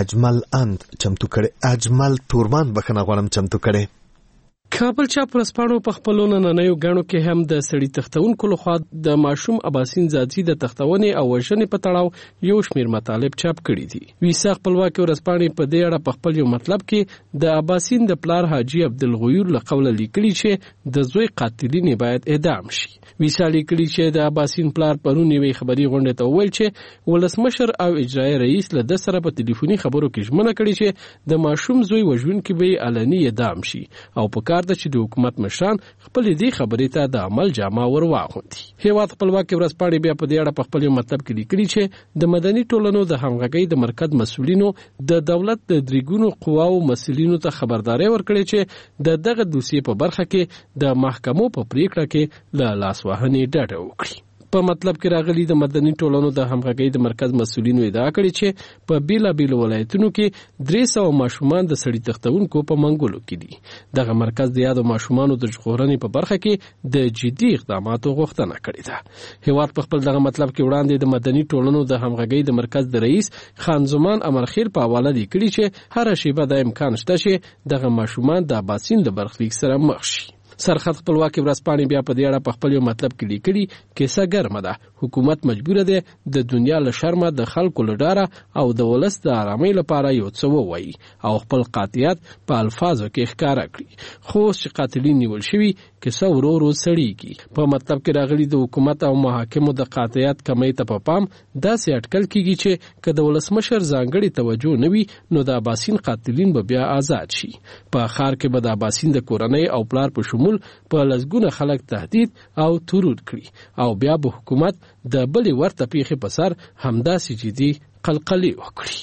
اجمل تورمان بخښنه غواړم چمتو کړي. کابل چاپ ورځپاڼو په خپلو نننیو غاڼو کې هم د سړي تختونکو لخوا د ماشوم اباسین ذاتي د تختونې او وژنې په تړاو یو شمېر مطالب چاپ کړي دي. ویسا خپلواکي ورځپاڼې په دې اړه په خپل یو مطلب کې د اباسین د پلار حاجی عبدالغیور له قوله لیکلي چې د زوی قاتلین باید اعدام شي. ویسا لیکلي چې د اباسین پلار پرون یوې خبري غونډه ته وویل چې ولسمشر او اجرایي رئیس له د سره په ټلیفوني خبرو کې ژمنه کړې چې د ماشوم زوی وژونکي به علني اعدام شي او په کار د چې د حکومت مشران خپل دې خبرې ته د عمل جامه ورواغوندي. هیواد خپلواکي ورځپاڼې بیا په دې اړه په خپل مطلب کې لیکلي چې د مدني ټولنو د همغږۍ د مرکز مسؤلینو د دولت د درېګونو قواو مسؤلینو ته خبرداري ورکړې چې دغه دوسیې په برخه کې د محکمو په پریکړه کې له لاسوهنې ډډه وکړي. په مطلب کې راغلي د مدني ټولنو د همغږۍ د مرکز مسؤلینو ادعا کړې چې په بیلابیلو ولایتونو کې 300 ماشومان د سړي تختونکو په منګولو کې دي. دغه مرکز د یادو ماشومانو د ژغورنې په برخه کې د جدي اقداماتو غوښتنه کړې ده. هیواد په خپل دغه مطلب کې وړاندې د مدني ټولنو د همغږۍ د مرکز د رئیس خان زمان امرخیل په حواله لیکلي چې هر شیبه د امکان شته چې دغه ماشومان د اباسین د برخلیک سره مخ شي. سرحد خپلواکي ورځپاڼې بیا په دې اړه په خپل یو مطلب کې لیکلي کیسه ګرمه ده. حکومت مجبوره ده د دنیا له شرمه د خلکو له ډاره او د ولس د آرامۍ لپاره یو څه ووایي او خپل قاطعیت په الفاظو کې ښکاره کړي. خو اوس چې قاتلین نیول شوي کیسه ورو ورو سړیږي. په مطلب کې راغلي د حکومت او محاکمو د قاطعیت کمی ته په پام داسې اټکل کیږي چې که د ولسمشر ځانګړې توجه نه وي نو د اباسین قاتلین به بیا آزاد شي. په ښار کې به د اباسین د کورنۍ او پلار په په لسګونه خلک تهدید او تورود کړي او بیا به حکومت د بلې ورته پیښې په سر همداسې جدي قلقلې وکړي.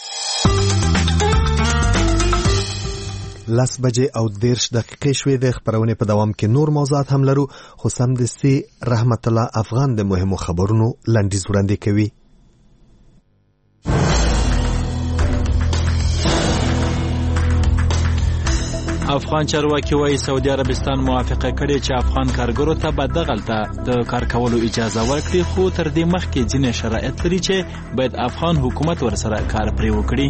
10:10 شوې د خبرونې په دوام کې نور موضوعات هم لرو، خو سمدستي رحمت الله افغان د مهمو خبرونو لنډیز وړاندې کوي. افغان چارواکي وايي سعودي عربستان موافقه کړې چې افغان کارګرو ته به دغلته د کار کولو اجازه ورکړي، خو تر دې مخکې ځینې شرایط لري چې باید افغان حکومت ورسره کار پرې وکړي.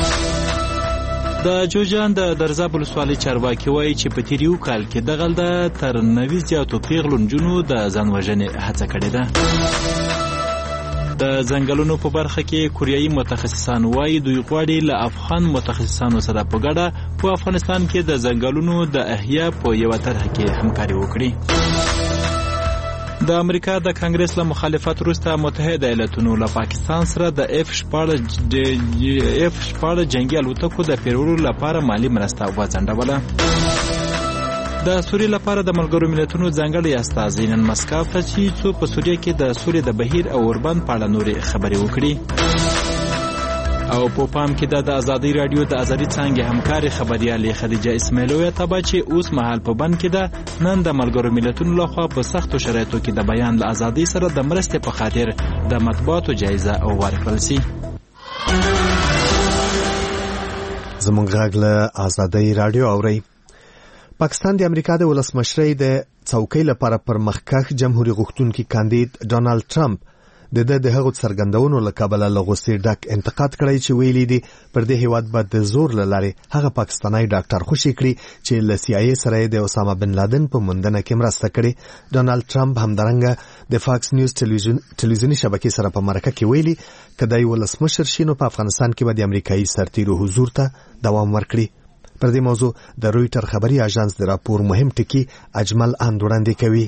د جوجان د درزاب ولسوالۍ چارواکي وايي چې په تیر یو کال کې دغلته تر 90 زیاتو پیغلو نجونو د ځان وژنې هڅه کړې ده. د ځنګلونو په برخه کې کوریایي متخصصان وايي دوی غواړي له افغان متخصصانو سره په ګډه په افغانستان کې د ځنګلونو د احیا په یو طرح کې همکاري وکړي. د امریکا د کانګرس له مخالفت وروسته متحده ایالاتونو له پاکستان سره د F-16 جنگي الوتکو د پیرولو لپاره مالی مرسته وځنډوله. د سوریې لپاره د ملګرو ملتونو ځانګړی استازی نن مسکو ته چې څو په سوریه کې د سوریې د بهیر او اوربند په اړه نورې خبرې وکړي. او په پام کې د آزادۍ رادیو د آزادۍ څانګې همکاري خبريالې خدیجه اسماعیلویه تابع چې اوس مهال په بند کې ده، نن د ملګرو ملتونو لخوا په سختو شرایطو کې د بیان له آزادۍ سره د مرستې په خاطر د مطبوعاتو جایزه ورکړل شي. زموږ غږ له آزادۍ رادیو اوري. پاکستان د امریکا د ولسمشرۍ د څوکۍ لپاره پر مخکښ جمهوریت غوښتونکي کاندید ډونالد ټرمپ د هغو څرګندونو له کبله له غوسې ډک انتقاد کړی چې ویلي دي پر دې هیواد به د زور له لارې هغه پاکستانی ډاکټر خوشي کړي چې له CIA سره د اسامه بن لادن په موندنه کې مرسته کړې. ډونالد ټرمپ همدارنګه د فاکس نیوز ټلویزیوني شبکې سره په مرکه کې ویلي که د ولسمشر شي نو په افغانستان کې به د امریکایي سرتیرو حضور ته دوام ورکړي. پر دې موضوع د رویټر خبري اژانس د راپور مهم ټکی اجمل اندوړاندې کوي.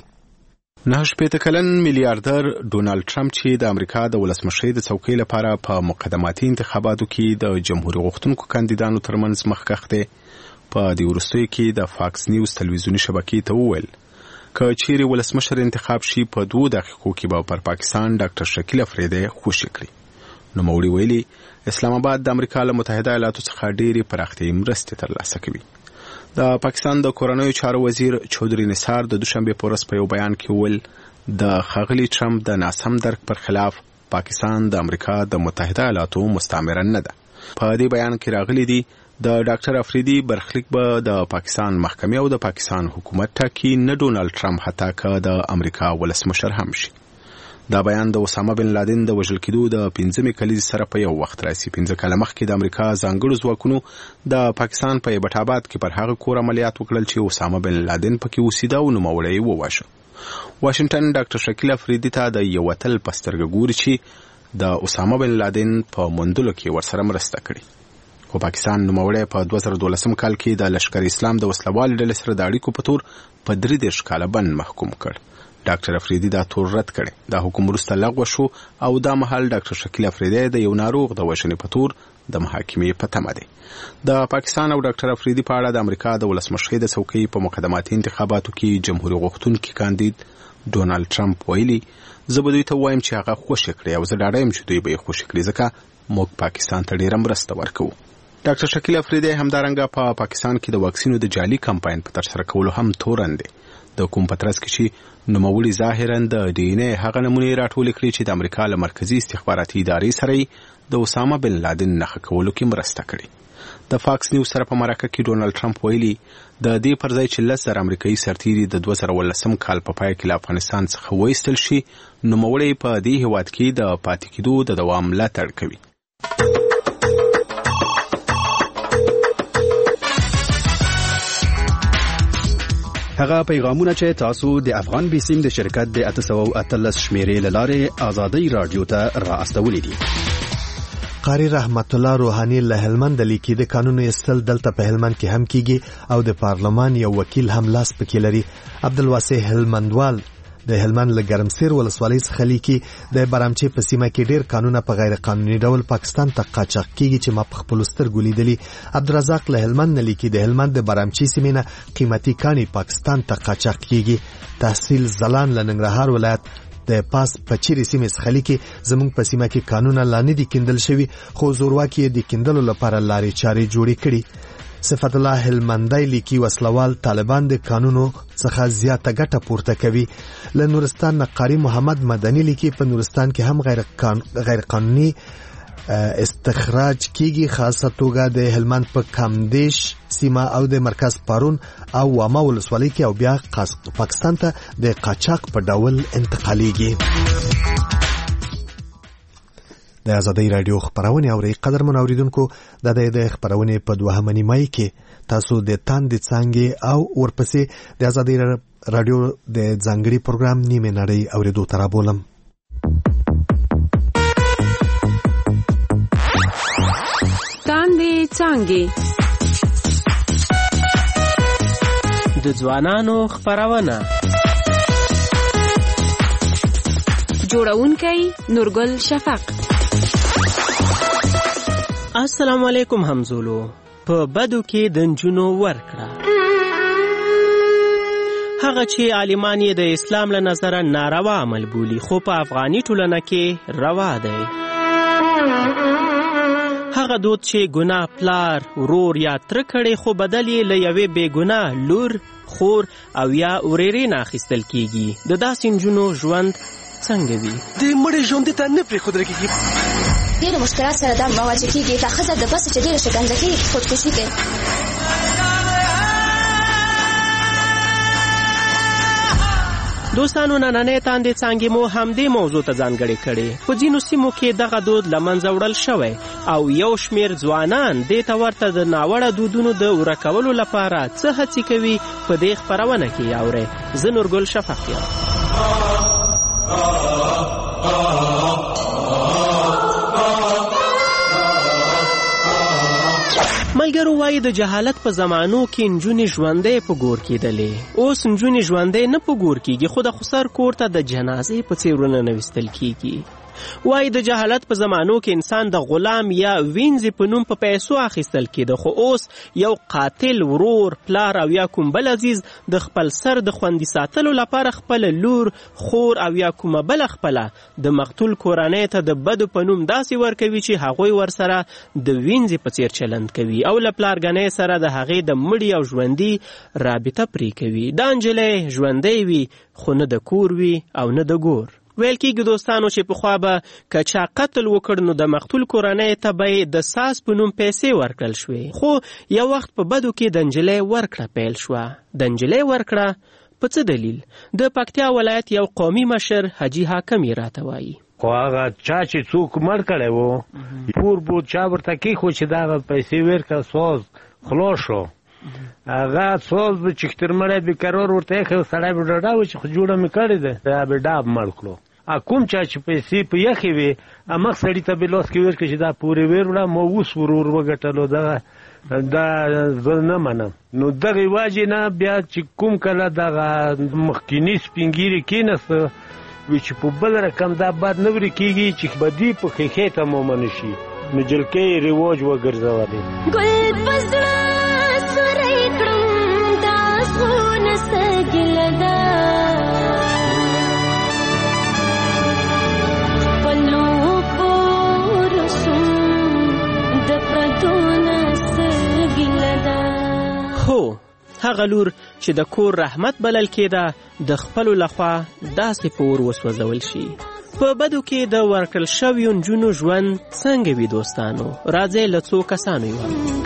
9 کلن میلیاردر ډونالد ټرمپ چې د امریکا د ولسمشرۍ د څوکۍ لپاره په مقدماتي انتخاباتو کې د جمهوریت غوښتونکو کاندیدانو ترمنځ مخکښ دی، په دې وروستیو کې د فاکس نیوز ټلویزیوني شبکې ته وویل که چیرې ولسمشر انتخاب شي په 2 دقیقو کې به پر پاکستان ډاکټر شکیل افریدی خوشي کړي. نوموړي ویلي اسلام آباد د امریکا له متحده ایالاتو څخه ډېرې پراختیایي مرستې ترلاسه کوي. د پاکستان د کورنیو چارو وزیر چودري نثار د دوشنبه په ورځ په یو بیان کې وویل د ښاغلي ټرمپ د ناسم درک پر خلاف پاکستان د امریکا د متحده ایالاتو مستعمره نه ده. په دې بیان کې راغلي دي د ډاکټر افریدي برخلیک به د پاکستان محکمې او د پاکستان حکومت ټاکي، نه ډونالد ټرمپ حتی که د امریکا ولسمشر هم شي. دا بیان د اسامه بن لادن د وژل کېدو د 15 کلیز سره په یو وخت راسي. 15 کاله مخکې د امریکا ځانګړو ځواکونو د پاکستان په ایبټ آباد کې پر هغه کور عملیات وکړل چې اسامه بن لادن پکې اوسېده او نوموړی یې وواژه. واشنگټن ډاکټر شکیل افریدي ته د یو اتل په سترګه ګوري چې د اسامه بن لادن په موندلو کې ورسره مرسته کړې. خو پاکستان نوموړی په 2012 کال کې د لشکر اسلام د وسلوال ډلې سره د اړیکو په تور په 33 کاله بند محکوم کړ. ډاکټر افریدي دا تور رد کړي. دا حکم وروسته لغوه شو او دا مهال ډاکټر شکیل افریدی د یو ناروغ د وژنې په تور د محاکمې په تمه دی. د پاکستان او ډاکټر افریدي په اړه د امریکا د ولسمشرۍ د څوکۍ په مقدماتي انتخاباتو کې جمهوریت غوښتونکي کاندید ډونالد ټرمپ ویلي زه به دوی ته وایم چې هغه خوشي کړي او زه ډاډه یم چې دوی به یې خوشي کړي ځکه موږ پاکستان ته ډېره مرسته ورکوو. ډاکټر شکیل افریدی همدارنګه په پاکستان کې د واکسینو د جعلي کمپاین په ترسره کولو هم تورن دی. د کوم پترس کې چې نوموړي ظاهرا د ډي ان اے هغه نمونې راټولې کړې چې د امریکا له مرکزي استخباراتي ادارې سره د اسامه بن لادن نښه کولو کې مرسته کړې. د فاکس نیوز سره په مرکه کې ډونالد ټرمپ ویلي د دې پر ځای چې 10,000 امریکایي سرتیري د 2019 کال په پای کې له افغانستان څخه وایستل شي، نوموړي په دې هیواد کې د پاتې کېدو د دوام ملاتړ کوي. هغه پیغامونه چې تاسو د افغان بیسیم د شرکت د 813 شمیرې لاره آزادۍ رادیو ته را استولې دي. قاری رحمت الله روحانی له هلمند لیکي د قانون استل دلته په هلمند کې هم کیږي او د پارلمان یو وکیل هم لاس پکې لري. عبدالواسع هلمندوال د هلمند له ګرمسیر ولسوالۍ څخه لیکي د برامچې په سیمه کې ډیر کانونه په غیر قانوني ډول پاکستان ته قاچاق کیږي چې ما په خپل سترګو لیدلي. عبدالرزاق له هلمند لیکي د هلمند د برامچې سیمه نه قیمتي کاني پاکستان ته قاچاق کیږي. تحصیل زلان له ننګرهار ولایت د پاس پچيري سیمه څخه لیکي زموږ په سیمه کې قانون لاندې دي کیندل شوی خو زورواکي د کیندلو لپاره لارې چارې جوړې کړي. صفت الله هلمندای لیکي وسلوال طالبان د قانونو څخه زیاته ګټه پورته کوي. له نورستان نقاری محمد مدني لیکي په نورستان کې هم غیر قانوني استخراج کیږي، خاصه توګه د هلمند په کامدیش سیمه او د مرکز پارون او واما ولسوالۍ کې او بیا پاکستان ته د قاچاق په ډول انتقالیږي. د آزادۍ رادیو خبرونه اوري قدرمن اوریدونکو د خبرونه په 2 نیمه کې تاسو د تاندې څنګه او ورپسې د آزادۍ رادیو د ځانګړي پروګرام نیمه نړۍ اوریدو ترابولم. تاندې څنګه د ځوانانو خبرونه جوړونکي نورګل شفق. السلام علیکم همزولو. په بدو کې د نجونو ورکړه هغه چې عالمان یې د اسلام له نظره ناروا عمل بولي خو په افغاني ټولنه کې روا دی. هغه دود چې ګناه پلار ورور یا تر کړي خو بدل یې له یوې بې ګناه لور خور او یا ورېرې نه اخیستل کیږي. د داسې نجونو ژوند څنګه وي؟ د مړې ژوند ته نه پرېښودل کیږي. ډېرو مشکلات سره دا مواجه کیږي. دا ښځه د بس چې ډېره شکنجه کوي خودکشي کوي. دوستانو نننۍ تاندې څانګې مو همدې موضوع ته ځانګړې کړې. په ځینو سیمو کې دغه دود له منځه وړل شوی او یو شمېر ځوانان دې ته ورته د ناوړه دودونو د ورکولو لپاره څه هڅې کوي په دې خپرونه کې اورئ. زه نورګل شفق یم. ملګرو وایي د جهالت په زمانو کې نجونې ژوندۍ په ګور کېدلې. اوس نجونې ژوندۍ نه په ګور کېږي خو د خسر کور ته د جنازې په څېر ورننویستل کېږي. وایي د جهالت په زمانو کې انسان د غلام یا وینځې په نوم په پیسو اخیستل کېده خو اوس یو قاتل ورور پلار او یا کوم بل عزیز د خپل سر د خوندي ساتلو لپاره خپل لور خور او یا کومه بله خپله د مقتول کورنۍ ته د بدو په نوم داسې ورکوي چې هغوی ورسره د وینځې په څېر چلند کوي او له پلارګنۍ سره د هغې د مړي او ژوندي رابطه پرې کوي. دا نجلۍ ژوندۍ وي خو نه د کور وي او نه د ګور. ویل کېږي دوستانو چې پخوا به که چا قتل وکړ نو د مقتول کورنۍ ته به یې د ساس په نوم پیسې ورکړل شوې خو یو وخت په بدو کې د نجلۍ ورکړه پیل شوه. د نجلۍ ورکړه په څه دلیل؟ د پکتیا ولایت یو قومي مشر حاجي حاکم یې راته وایي. خو هغه چا چې څوک مړ کړی و پور بود چا ورته کېښود چې دغه پیسې ورکړه سوز خلاص شو. هغه سوز به چې ښترمړی به قرار ورته ایښی سړی به ډاډه و چې خو جوړه مې کړې ده دا به ډاب مړ کړو. کوم چا چې پیسې په یخې وې مخ سړي ته به لاس کې ورکړي چې دا پورې وروړه ما اوس ورور وګټلو دغه دا زه نه منم. نو دغې وجې نه بیا چې کوم کله دغه مخکیني سپین ږیري کېناسته وي چې په بل رقم دا بد نه ورې کېږي چې بدي په ښیښې ته مومنه شي نو جلکۍ رواج وګرځولې. ګل په زړه سوری کړم دا زړونه څه ګیله ده هو هغه لور چې د کور رحمت بلل کېده د خپلو لخوا داسې په اور وسوځول شي. په بدو کې د ورکړل شویو نجونو ژوند څنګه وي دوستانو؟ راځئ له څو کسانو یو.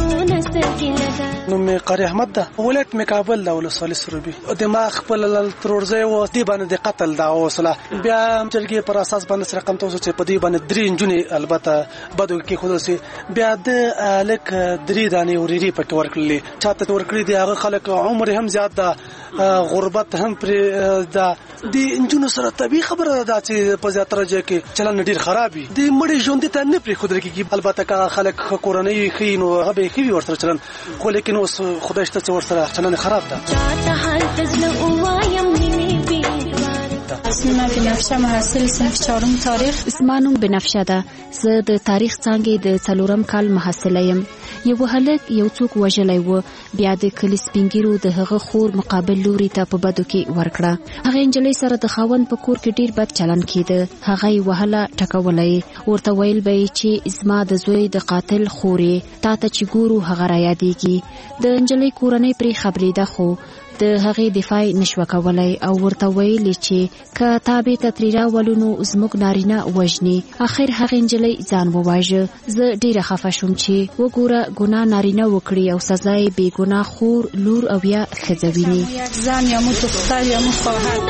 نوم مې قاری احمد ده، ولایت مې کابل ده، ولسوالي سروبي. دماغ خپل ترورځی و، دې باندې د قتل دعوه وسله. بیا جرګې پر اساس باندې رقم ته وسو چې په دې باندې 3 نجونې البته بدو کې خود سي. بیا د الک 3 دانې وريري پکې ورکړلې، چاته ورکړې دي هغه خلک عمر هم زیات ده، غربت هم پر ده. د نجونو سره طبيعي خبره ده چې په زیاتره ځای کې چلن ډیر خراب وي. د مړي ژوند ته نه پرې خود کېږي. البته کا خلک کورنۍ خینو هغه به خي ورسره چلن، خو لیکن اوس خدای شته چې ورسره چلن خراب ده. اسمم بنفشه، محصل صنف 4 تاریخ. اسمانم بنفشه ده، زه د تاریخ څانګې د 4 کال محصله یم. یو هلک یو څوک وژلی و، بیا د کلي سپینګیرو د هغه خور مقابل لوري ته په بدو کې ورکړه. هغه نجلۍ سره د خاوند په کور کې ډیر بد چلن کېده. هغه یې وهله، ټکوله، ورته ویل به چې زما د زوی د قاتل خورې، تا ته چې ګورو هغه را یادېږي. د نجلۍ کورنۍ پرې خبرېده، خو د هغې دفاع نشوه کولی او ورته ویلې چې که تابې ته ترې راولو نو زموږ نارینه وژني. اخر هغې نجلۍ ځان وواژه. زه ډیره خفه شوم چې وګوره ګناه نارینه وکړي او سزا یې بې ګناه خور، لور او یا ښځه ویني. زن یا مو دختر یا مو خواهر.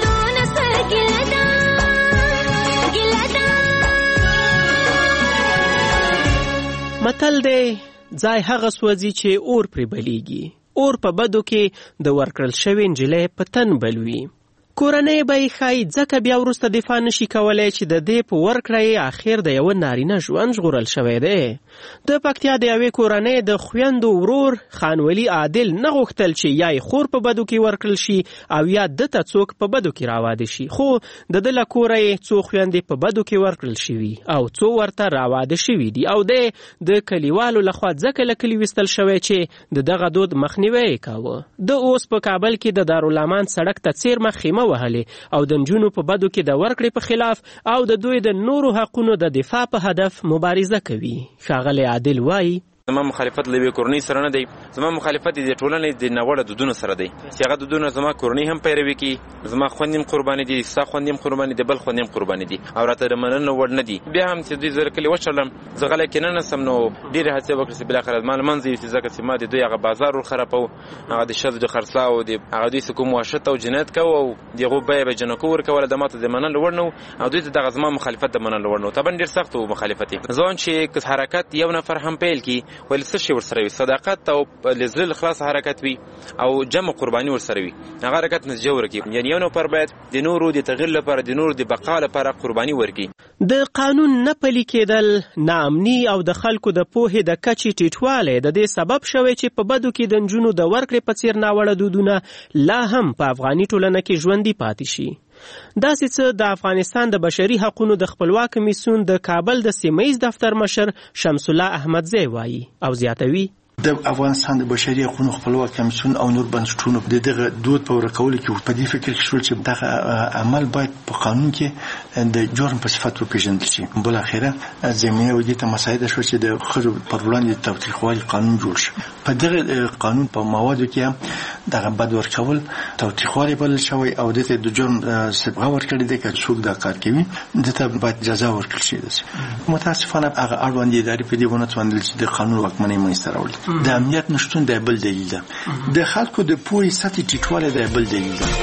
متل دی ځای هغه سوځي چې اور پرې بلیږي. اور په بدو کې د ورکړل شوی نجلۍ په تن بلوي. کورنۍ به یې ښایي ځکه بیا وروسته دفاع نشي کولی چې د دې په ورکړه یې اخر د یوه نارینه ژوند ژغورل شوی دی. د پکتیا د یوې کورنۍ د خویندو ورور خانولي عادل نه غوښتل چې یا یې خور په بدو کې ورکړل شي او یا ده ته څوک په بدو کې راواده شي، خو د ده له کوره یې څو خویندې په بدو کې ورکړل شوي او څو ورته راواده شوي دي او دی د کلیوالو لخوا ځکه له کلي ویستل شوی چې د دغه دود مخنیوی یې کاوه. د اوس په کابل کې د دارالامان سړک ته څیرمه خیمه وهلې او د نجونو په بدو کې د ورکړې په خلاف او د دوی د نورو حقونو د دفاع په هدف مبارزه کوي. ښاغلی عادل وایي زما مخالفت له کورنۍ سره نه دی، زما مخالفت د ټولنې د ناوړه دودونو سره دی چې هغه دودونه زما کورنۍ هم پیروي کوي. زما خوندیم قرباني دي، ستا خوندیم قرباني دي، بل خوندیم قرباني دي او راته د مننه وړ نه دي. بیا هم چې دوی زه کلي وچلم، زه غلی کې نه نسم، نو ډېرې هڅې وکړې چې بالاخره زما له منځه یوسي، ځکه چې ما د دوی هغه بازار ورخرابو، هغه د ښځو د خرڅلاو د هغه دوی څه کوم وحشت او جنایت کوو او د هغو بیه به جنکو ورکوله، د ماته د منلو وړ نه و او دوی ته دغه زما مخالفت د منلو وړ نه و. طبعا ډېر سخت و مخالفت یې. ځان چې حرکت یو نفر هم پیل کړي ویل څه شی ورسره وي، صداقت او لزل خلاص حرکت وي او جمع قرباني ورسره وي، هغه حرکت نتیجه ورکړي. یعنی یو نفر باید د نورو د تغیر لپاره، د نورو د بقا لپاره قرباني ورکړي. د قانون نه پلي کېدل، ناامني او د خلکو د پوهې د کچې ټیټوالی د دې سبب شوی چې په بدو کې د نجونو د ورکړې په څیر ناوړه دودونه لا هم په افغاني ټولنه کې ژوندي پاتې شي. داسې څه د افغانستان د بشري حقونو د خپلواک کمیسیون د کابل د سیمهیز دفتر مشر شمس الله احمدزی وایي او زیاتوي د افغانستان د بشري حقوقو خپلواک کمیسیون او نور بنسټونو د دغه دود په ورکولو کې په دې فکر کې شول چې دغه عمل باید په قانون کې د جرم په صفت وپېژندل شي. بل اخره زمینه ودې ته مساعده شو چې د خځو پر وړاندې تاوتریخوالي قانون جوړ شي. په دغه قانون په موادو کې دغه بد ورکول تاوتریخوالي بلل شوی او دته د جرم صبغه ورکړي دي چې څوک دا کار کوي دته باید جزا ورکړل شي. متاسفانه هغه اړوند ادارې په دې ونه توانل چې د قانون واکمنۍ منځته راوړي. د امنیت نشتون د بل دلیل ده، د خلکو د پوهې سطحې ټیټوالی د بل دلیل ده.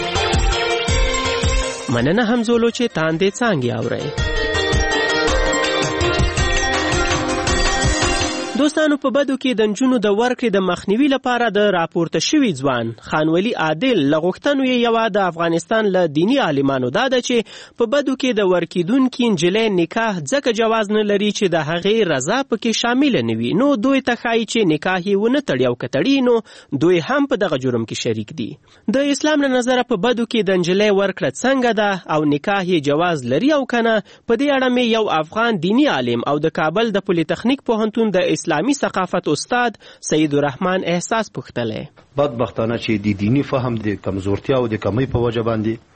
مننه همزولو چې تاندې څانګې اورئ. دوستانو په بدو کې د نجونو د ورکړې د مخنیوي لپاره د راپورته شوي ځوان خانولي عادل له غوښتنو یې یوه د افغانستان له دیني عالمانو دا ده چې په بدو کې د ورکېدونکي نجلۍ نکاح ځکه جواز نه لري چې د هغې رضا پکې شامله نه وي، نو دوی ته ښایي چې نکاح یې ونه تړي او که تړي نو دوی هم په دغه جرم کې شریک دي. د اسلام له نظره په بدو کې د نجلۍ ورکړه څنګه ده او نکاح یې جواز لري او که نه، په دې اړه مې یو افغان دیني عالم او د کابل د پولیتخنیک پوهنتون د اسلامي ثقافت استاد سید الرحمن احساس پوښتلی. بدبختانه چې د دینی فهم د کمزورتیا او د کمی په وجه باندې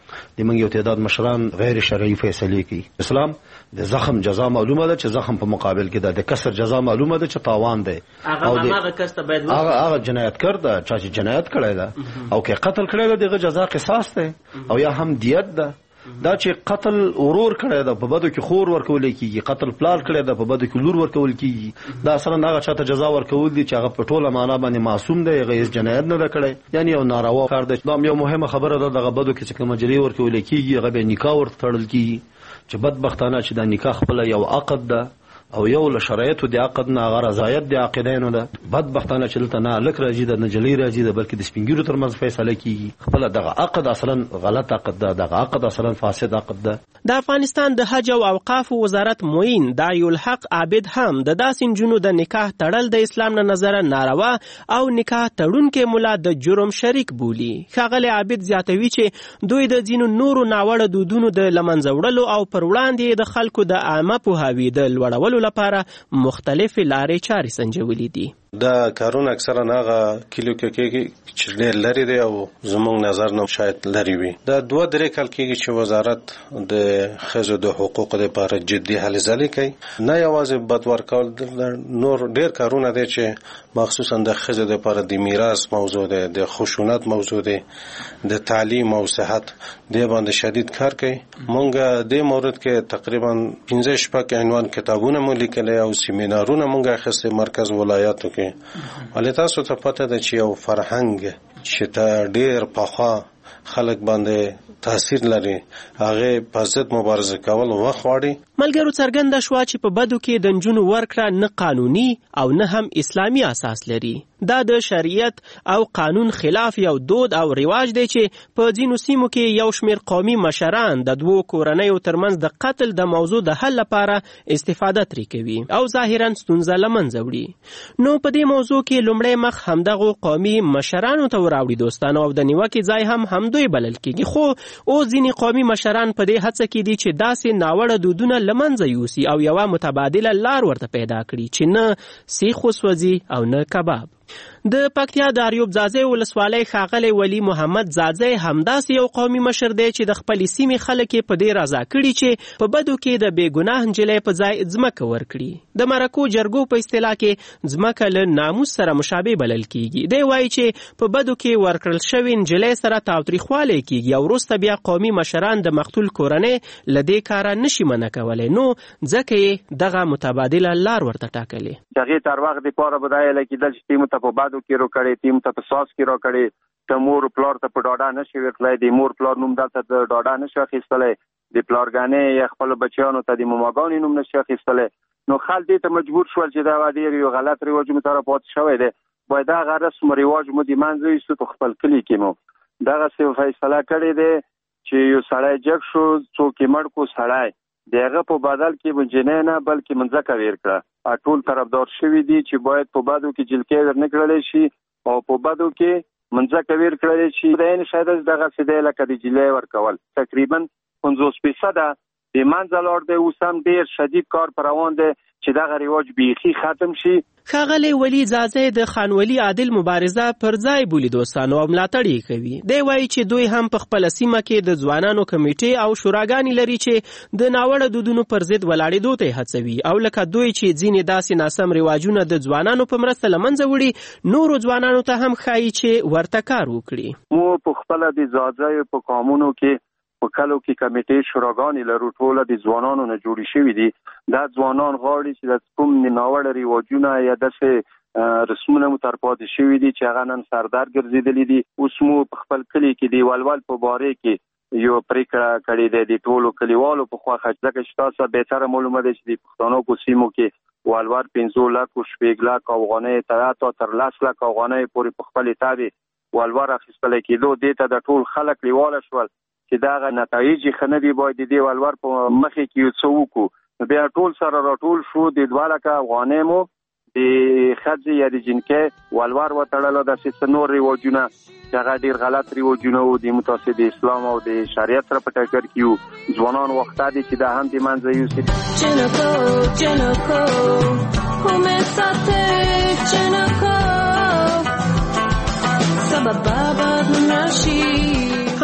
د موږ یو تعداد مشران غیر شرعي فیصله کوي. اسلام د زخم جزا معلومه ده چې زخم په مقابل کې ده، د کسر جزا معلومه ده چې تاوان ده، او هغه کس ته باید هغه جنایتکار ده چې جنایت کړی ده او که قتل کړی ده دغه جزا قصاص ده او یا هم دیت ده. دا چې قتل ورور کړی ده په بدو کې خور ورکول کیږي، قتل پلار کړی ده په بدو کې لور ورکول کیږي. دا اصلا هغه چاته جزا ورکول دي چې هغه په ټوله معنا باندې معصوم دی، هغه هیڅ جنایت نه ده کړی، یعنی یو ناروا کار دی. دا یو مهمه خبره ده، دغه بدو کې چې کوم جری ورکول کیږي هغه به نکاح ورته تړل کیږي چې بدبختانه چې دا نکاح خپل یو عقد ده او یو له شرایطو د عقد نه هغه رضایت د عاقدینو ده. بدبختانه چې دلته نه لک راځي د نجلۍ راځي ده، بلکې د سپینګیرو ترمنځ فیصله کیږي. خپل دغه عقد اصلا غلط عقد ده، دغه عقد اصلا فاسد عقد ده. د افغانستان د حج او اوقاف وزارت معین داعی الحق عابد هم د داسې نجونو د نکاح تړل د اسلام نه نظر ناروا او نکاح تړونکې مولا د جرم شریک بولی. ښاغلی عابد زیاتوي چې دوی د ځینو نورو ناوړه دودونو د لمنځه وړلو او پر وړاندې د خلکو د عامه پوهاوي د لوړولو لپاره مختلف لارې چارې سنجولې دي. دا کارونه اکثرا هغه کلیو کې کېږي چې ډېر لري دی او زموږ نظر نه شاید لري وي. دا 2-3 کال کېږي چې وزارت د ښځو د حقوقو لپاره جدي هلې ځلې کوي. نه یوازې بد ورکول، نور ډېر کارونه دي چې مخصوصا د ښځو لپاره د میراث موضوع دی، د خشونت موضوع دی، د تعلیم او صحت دې باندې شدید کار کوي. مونږ دې مورد کې تقریبا 15 عنوان کتابونه مو لیکلي او سیمینارونه مونږ اخیستي مرکز ولایاتو کې. ولې تاسو ته پته ده چې یو فرهنګ چې ته ډېر پخوا خلک باندې تاثیر لري، هغه په ضد مبارزه کول وخت غواړي. ملګرو څرګنده شوه چې په بدو کې د نجونو ورکړه نه قانوني او نه هم اسلامي اساس لري. دا د شریعت او قانون خلاف یو دود او رواج دی چې په ځینو سیمو کې یو شمیر قومي مشران د دوو کورنیو ترمنځ د قتل د موضوع د حل لپاره استفاده ترې کوي او ظاهرا ستونزه له منځه وړي. نو په دې موضوع کې لومړی مخ همدغو قومي مشرانو ته وراوړي دوستانو او د نیوکې ځای هم همدوی بلل کېږي. خو اوس ځینې قومي مشران په دې هڅه کې دي چې داسې ناوړه دودونه له منځه یوسي او یوه متبادله لار ورته پیدا کړي چې نه سیخ وسوځي او نه کباب. د پکتیا د اریوب ځاځی ولسوالۍ ښاغلی ولی محمد ځاځی همداسې یو قومي مشر دی چې د خپلې سیمې خلک یې په دې رضا کړي چې په بدو کې د بې ګناه نجلۍ په ځای ځمکه ورکړي. د مرکو جرګو په اصطلاح کې ځمکه له ناموس سره مشابه بلل کیږي. دی وایي چې په بدو کې ورکړل شوې نجلۍ سره تاوتریخوالی کیږي او وروسته بیا قومي مشران د مقتول کورنۍ له دې کاره نشي منع کولی، نو ځکه یې دغه متبادله لار ورته ټاکلې. هغې تر وخت دپاره به دا ویلی کېدل چې تیمو ته په بدو کې راکړې، تیمو ته په ساس کې راکړې، ته مور پلار ته په ډاډه نشي ورتلی، د مور پلار نوم دلته د ډاډه نشي اخیستلی، د پلارګانې یا خپلو بچیانو ته د مماګانې نوم نشي اخیستلی. نو خلک دې ته مجبور شول چې دا ډېر یو غلط رواج مو ته راپاتې شوی دی، باید دغه رسم و رواج مو د منځه ویستو. په خپل کلي کې مو دغسې فیصله کړې دی چې یو سړی جګ شو، څوک یې مړ کو سړی، د هغه په بدل کې به جنۍ نه بلکې مځکه ویر کړه. ټول طرفدار شوي دي چې باید په بدو کې جلکۍ ورنه کړلی شي او په بدو کې مځکه ویر کړلی شي. د عین شاید دغسې دی لکه د جلۍ ورکول. تقریبا 50% د منځه لاړ دی. اوس هم ډېر شدید کار په روان دی چې دغه رواج بیخي ختم شي. ښاغلی ولی ځاځی د خانولي عادل مبارزه پر ځای بولي دوستانو او ملاتړ یې کوي. دی وایي چې دوی هم په خپله سیمه کې د ځوانانو کمیټې او شوراګانې لري چې د ناوړه دودونو پر ضد ولاړېدو ته یې هڅوي او لکه دوی چې ځینې داسې ناسم رواجونه د ځوانانو په مرسته له منځه وړي، نورو ځوانانو ته هم ښایي چې ورته کار وکړي. مو په خپله د ځاځیو په قامونو کې په کلو کې کمیټې شوراګانې لرو، ټوله د ځوانانو نه جوړې شوي دي. دا ځوانان غواړي چې د کوم ناوړه رواجونه یا داسې رسمونه مو تر پاتې شوي دي چې هغه نن سردار ګرځېدلي دي. اوس مو په خپل کلي کې د ولول په باره کې یو پریکړه کړې ده د ټولو کلیوالو په خوښه، ځکه چې تاسو بهتره معلومه ده چې د پښتنو په سیمو کې ولور 15 لک او 6 لک افغانۍ تر 10 لک افغانۍ پورې په خپلې تابع ولور اخیستلی کېدو. دې ته د ټول خلک لیواله شول چې دغه نتایج یې ښه نه دي، باید د دې ولور په مخې کې یو څه وکړو. بیا ټول سره راټول شو، د 2 لکه افغانۍ مو د ښځې یا د جنکۍ ولور وتړلو. داسې څه نور رواجونه چې هغه ډېر غلط رواجونه وو، د متعصب د اسلام او د شریعت سره په ټکر کې وو. ځوانان وخته دي چې دا هم د منځه یوسي.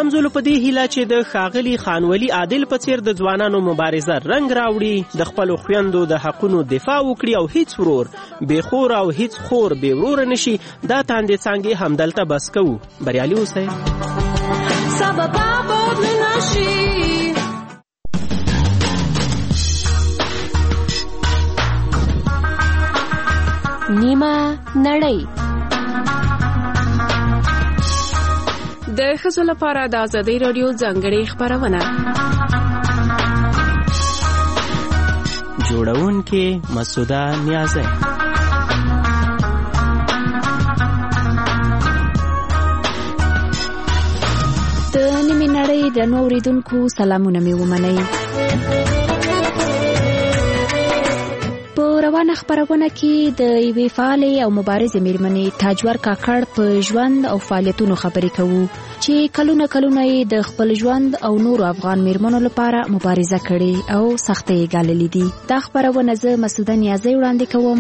همزولو په دې هیله چې د ښاغلي خانولي عادل په څیر د ځوانانو مبارزه رنګ راوړي، د خپلو خویندو د حقونو دفاع وکړي او هیڅ ورور بې خور او هیڅ خور بې وروره نشي. دا تاندې څانګې همدلته بس کوو. بریالي اوسئ. نیمه نړۍ د ښځو لپاره د آزادۍ راډیو ځانګړې خپرونه. جوړونکې مسعوده نیازی. د نیمه نړۍ د نو اوریدونکو سلامونه مې ومنئ. په روانه خپرونه کې د یوې فعالې او مبارزې میرمنې تاجور کاکړ په ژوند او فعالیتونو خبرې کوو چې کلونه یې د خپل ژوند او نورو افغان میرمنو لپاره مبارزه کړې او سختۍ یې ګاللې دي. دا خپرونه زه مسعوده نیازی وړاندې کوم.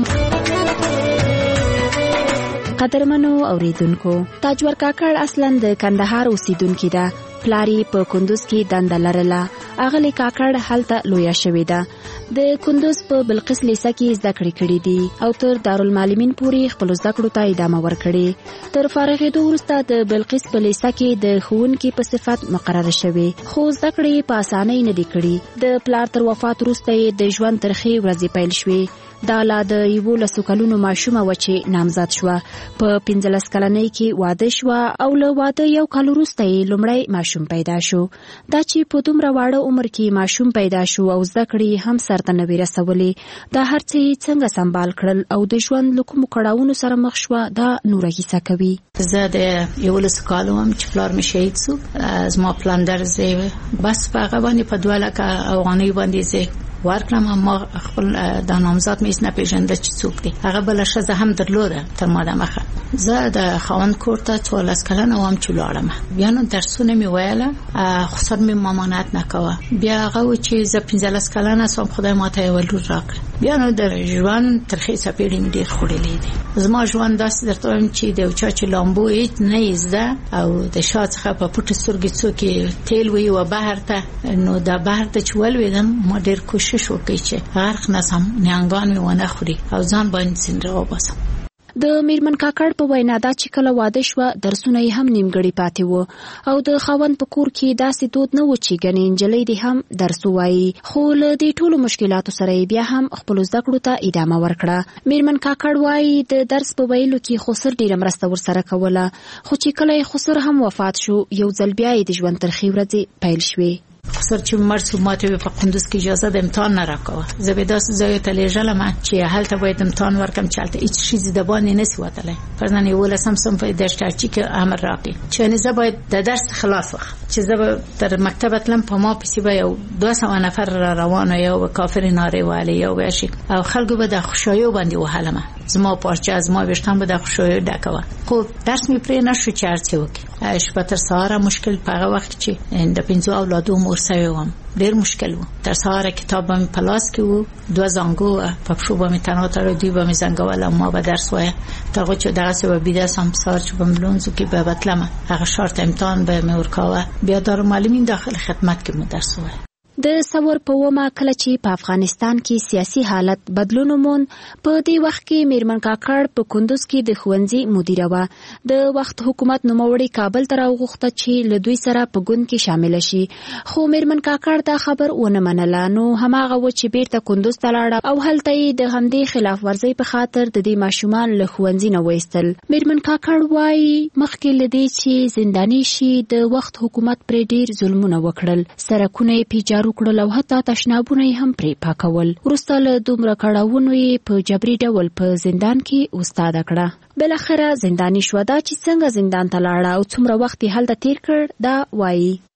قدرمنو اوریدونکو، تاجور کاکړ اصلا د کندهار اوسیدونکې ده. پلاری په کندوز کې دنده لرله. اغلی کاکړ هلته لویه شوې ده. د کندوز په بلقیس لیسه کې زده کړې کړې دي او تر دارالمعلمین پورې خپل زده کړو ته ادامه ورکړې. تر فارغېدو وروسته د بلقیس په لیسه کې د ښوونکي په صفت مقرره شوې، خو زده کړې په اسانۍ نه دي کړې. د پلار تر وفات وروسته یې د ژوند ترخې ورځې پیل شوې. دا لا د 11 کلونو ماشومه و چې نامزد شوه. په 15 کلنۍ کې واده شوه او له واده 1 کال وروسته یې لومړی ماشوم پیدا شو. دا چې په دومره واړه عمر کې ماشوم پیدا شو او زده کړې هم سرته نه وې رسولې، دا هر څه څنګه سمبال کړل او د ژوند له کومو کړاوونو سره مخ شوه، دا نوره کیسه کوي. زه د 11 کالو وم چې پلار مې شهید شو. زما پلاندر زه بس په هغه باندې په 2 لک افغانۍ باندې زه ورکړم. ما خپل د نامزد مې نه پیژنده چې څوک دی. هغه بل ښځه هم درلوده تر ما د مخه. زه د خاوند کور ته 14 کلنه وم چې لاړم. بیا نو درسونه مې ویله، خو سر مې مامانت نه کوه. بیا هغه و چې زه 15 کلنه سوم، خدای ماته یو لور راکړ. بیا نو د ژوند ترخې څپېړې مې ډېر خوړلې دي. زما ژوند داسې درته وایم چې د یو چا چې لامبو هېڅ نه یې زده او د شا څخه په پټې سترګې څوک تیل وهي و بحر ته، نو دا بحر ته چې ولوېدم ما ډېر کوشش وکړ چې غرق نشم، نیانګان مې ونه خوري او ځان باندې څنډه وباسم. د میرمن کاکړ په وینا دا چې کله واده شوه درسونه یې هم نیمګړي پاتې وو او د خاوند په کور کې داسې دود نه و چې ګنې نجلۍ دې هم درس ووایي. خو له دې ټولو مشکلاتو سره یې بیا هم خپلو زده کړو ته ادامه ورکړه. میرمن کاکړ وایي د درس په ویلو کې خسر ډېره مرسته ورسره کوله، خو چې کله یې خسر هم وفات شو یو ځل بیا یې د ژوند ترخې ورځې پیل شوې. خسر چې مرسو ماته په قندوز کې اجازه د امتحان نه راکوه. زه به داسې ځای ته لېږلم چې هلته باید امتحان ورکم چې هلته هیڅ شي د باندې نسی وتلی. فرضاً 11 صنف د اشتراکي کې امر راکړي چې زه باید د درس خلاص وخم، چې زه به تر مکتب تلم. په ما پسې به یو 200 نفر را روانه، یو به کافر نارې والي، یو به شي او خلکو به د خوشایو باندې وهلم. زما پارچه از ما وشتم به د خوشایو ډکوه. خو درس مې پرې نشو چې هر څه وکړي. شپه تر سهاره مشکل په هغه وخت چې د 5 اولادو مور سوی وم، ډېر مشکل و. تر سهاره کتاب به مې په لاس کې و، 2 زنګو په پښو به مې تنها تړل، دوی به مې زنګول او ما به درس وایه. تر هغو چې دغسې به بیده سم سهار چې به مې لمونځو کې به بتلمه، هغه ښار ته امتحان به مې ورکاوه. بیا دارالمعلمین داخل خدمت کې مې درس وایه. د ثور په ومه کله چې په افغانستان کې سیاسي حالت بدلون وموند، په دې وخت کې میرمن کاکړ په کندوز کې د ښوونځي مدیره وه. د وخت حکومت نوموړی کابل ته راوغوښته چې له دوی سره په ګوند کې شامل شي، خو میرمن کاکړ دا خبر ونه منله. نو هماغه و چې بیرته کندوز ته لاړه او هلته یې د همدې خلاف ورزۍ په خاطر د دې ماشومان له ښوونځي نه وایستل. میرمن کاکړ وایي مخکې له دې چې زنداني شي د وخت حکومت پرې ډېر ظلمونه وکړل، سرکونه یې پیچارو کړل او حتی تشنابونه یې هم پرې پاکول. وروسته له دومره کړاوونو یې په جبري ډول په زندان کې استاده کړه. بالاخره زنداني شوه. دا چې څنګه زندان ته لاړه او څومره وخت یې هلته تیر کړ دا وایي.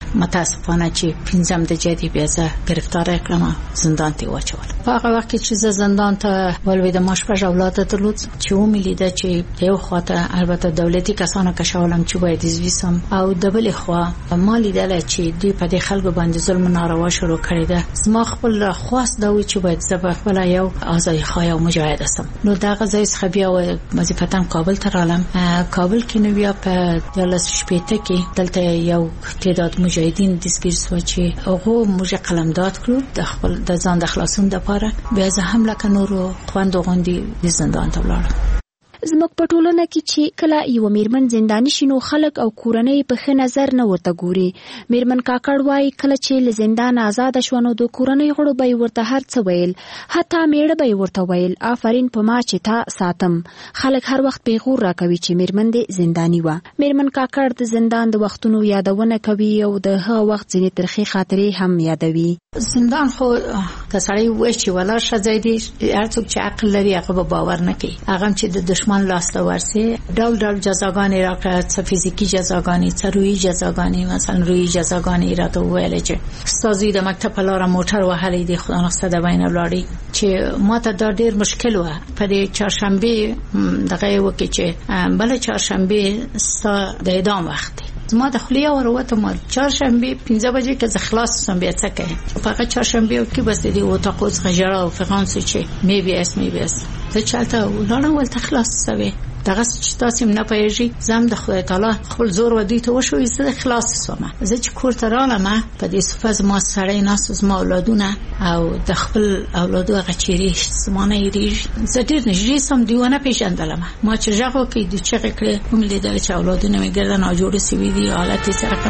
متاسفانه چې 15 د جدي بیا زه گرفتار کړم زندان ته واچول. په هغه وخت چې زه زندان ته ولویدم ما شپږ اولاد درلود چې وملیده چې یو خواته البته دولتي کسانو کښولم چې باید زویسم او د بل خوا ما لیدل چې دوی په دې خلکو باندې ظلم ناروا شروع کړی ده. زما خپل خواست دا و چې باید زه په خپل یو آزادي خواه او مجاهد اسم. نو دا غزا څخه بیا وظیفتاً کابل ته رالم. کابل کې نو بیا په 15 کې دلته یو تعداد مجاهدین دسګیر شو چې هغه موږ قلمداد کړو د خپل د ځان د خلاصون لپاره. بیا زه هم لکه نورو خوندو غوندي د زندان ته ولاړم. زموږ په ټولنه کې چې کله یو میرمن زنداني شینو خلک او کورنۍ په ښه نظر نه ورته ګوري. میرمن کاکړ وایي کله چې له زندان آزاد شونه د کورنۍ غړو به ورته هر څه ویل، حتی میړه به ورته ویل آفرین په ما چې تا ساتم. خلک هر وخت پیغور راکوي چې میرمن دې زنداني و. میرمن کاکړ د زندان د وختونو یادونه کوي او د هغه وخت ځینې ترخې خاطرې هم یادوي. زندان خو کسړی وای چې ولا شځای دی هر څوک چې عقل لري هغه به باور نه کوي. هغه چې د دشمن لاس ته ورسي ډول ډول جزاګانې راکړه، څه فزیکی جزاګانې، څه روحي جزاګانې. مثلا روحي جزاګانې راته ویل چې استادوی د مکتب په لار موټر وهلې دي خدای نخسته د وینه ولاړی چې ماته دا ډیر مشکل و. په دې چهارشنبه دغه وکي چې بل چهارشنبه د اعدام وخت ما د خلیه وروته ما چهارشنبه 15 بجې کې ز خلاص سم بیا څه کوي. په چهارشنبه کې بس دې او تاسو غجړه او فرانسې چې می بي اس زه چالتہ ولاړم ولته خلاص سوي دغه چې تاسو نه پېژي زم د خدای تعالی خپل زور ودی ته وشو زه خلاص سوم. زه چې کور ته رالم په دې صفه ما سړی ناس ما اولادونه او د خپل اولادو غچيري سمانه یې زه ډیر نږدې سم دیونه پیژندلم. ما چې ژغو کې د چغې کړې کوم لیدل چې اولادونه مې ګردن او جوړ سوي دي حالت سره.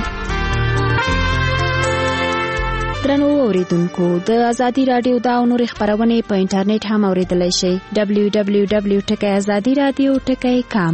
درنو اوریدونکو د ازادي رادیو دا نور خبرونه په انټرنیټ هم اوریدلای شئ www.azadiradio.com.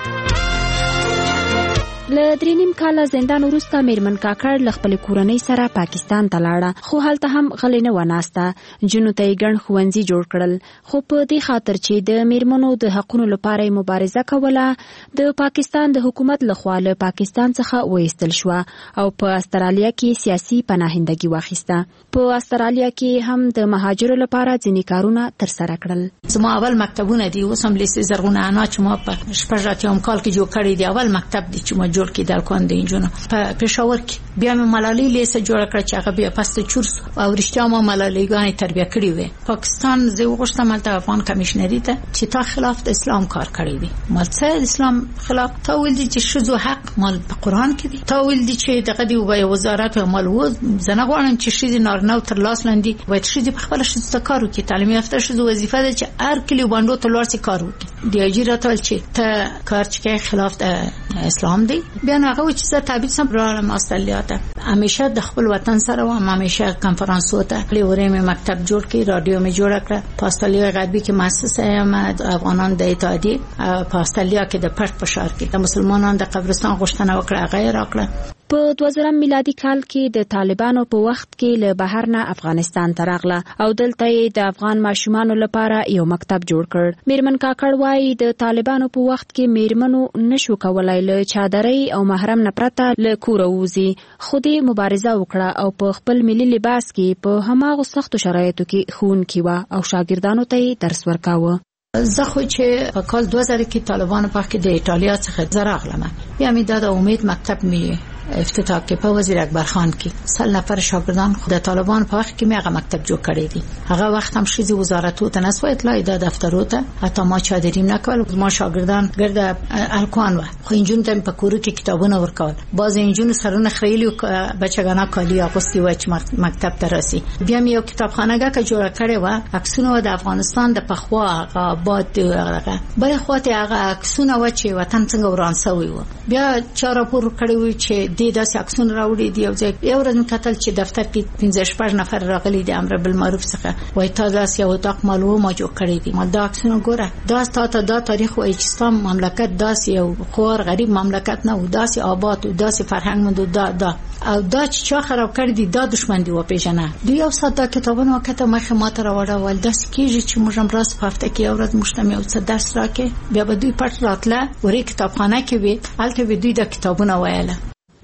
له 3.5 کاله زندان وروسته میرمن کاکړ له خپل کورنۍ سره پاکستان ته لاړه، خو هلته هم غلې نه وناسته. جنو ته یې ګڼ ښوونځي جوړ کړل، خو په دې خاطر چې د میرمنو د حقونو لپاره مبارزه کوله د پاکستان د حکومت لخوا له پاکستان څخه وایستل شو او په استرالیا کې سیاسي پناهندګي واخیسته. په استرالیا کې هم د مهاجرو لپاره ځینې کارونه ترسره کړل. زما اول مکتبونه دي اوس هم لیسې زرغونه انا چې ما په 18 کال کې جوړ کړی دی. اول مکتب دی چې ما جوړ کړی د کاندې انجونو په پېښور کې. بیا مې ملالۍ لیسه جوړ کړ چې هغه بیا پسته چورس او رښتیا ما ملالۍ غانې تربیه کړې وې. پاکستان زه وغوښتم د افغان کمشنري ته چې تا خلاف د اسلام کار کړی دی. مال څه اسلام خلاف تا ول دي چې شذو حق مال په قران کې دی. تا ول دي چې دغه دی وزارت مال و زنه غواړم چې شذ نارنو تر لاس لاندې وای شذ په خپل شذ کار وکړي. تعلیم یافته شذ وظیفه ده چې هر کلی باندې تر لاس کار وکړي. دی اجرات چې ته کار چې خلاف د اسلام دی. بیا هغه چې زه تابع سم برالم استرالیا ته همیشه د خپل وطن سره و. همیشه کنفرانسو ته لوري مې مکتب جوړ کړی، رادیو مې جوړ کړ. په استرالیا غربي کې مؤسسه یم افغانان د اتحادیه په استرالیا کې د پټ پشار کې د مسلمانانو د قبرستان غوښتنه وکړه غیر راکړه. په 2000 میلادي کال کې د طالبانو په وخت کې له بهر نه افغانستان ته راغله او دلته یې د افغان ماشومانو لپاره یو مکتب جوړ کړ. میرمن کاکړ وایي د طالبانو په وخت کې میرمنو نشو کولای له چادرۍ او محرم نه پرته له کوره ووځي، خو دې مبارزه وکړه او په خپل ملي لباس کې په هماغو سختو شرایطو کې ښوونکې وه او شاګردانو ته یې درس ورکاوه. زه خو چې په کال 2000 کې طالبانو په کې د ایتالیا څخه زراغلم. بیا مې د امید مکتب می افتتاح کې په وزیر اکبر خان کې 100 نفر شاګردان خو د طالبان په وخت کې میغه مکتب جوړ کړی دي. هغه وخت هم شذ وزارتو ته نسو اطلاع د دفترو ته حتی ما چادریم نکول. ما شاګردان ګرد الکوان و خو انجون ته په کورو کې کتابونه ورکول. باز انجون سرونه خېلی بچګانا کالی اغوستي و چې مکتب ته راسي. بیا مې یو کتابخانهګه کې جوړ کړې و عکسونه د افغانستان د پخوا آباد هغه بل خواته هغه عکسونه و چې وطن څنګه وران شوی و. بیا چاره پور کړی و چې د داسې عکسونه راوړي دی. یو ورځ کتل چې دفتر کې 15 نفر راغلي دي امر بالمعروف څخه وای تاسو یو تاق معلومه ما جوړ کړی دي. ما دا عکسونه ګوره دا ستاسو دا تاریخ وای چې ستاسو مملکت داسې یو خور غریب مملکت نه و، داسې آباد او داسې فرهنګ مند دا او دا چې چا خراب کړی دي دا دشمن دی و پیژنه. دوی یو ساده کتابونه وکړه مخه ماته راوړل ول داسې کیږي چې موږ هم راس په هفته کې یو ورځ مشتمه او څه درس راکې. بیا به دوی پټ راتله ورې کتابخانه کې وي الته به دوی د کتابونه وایله.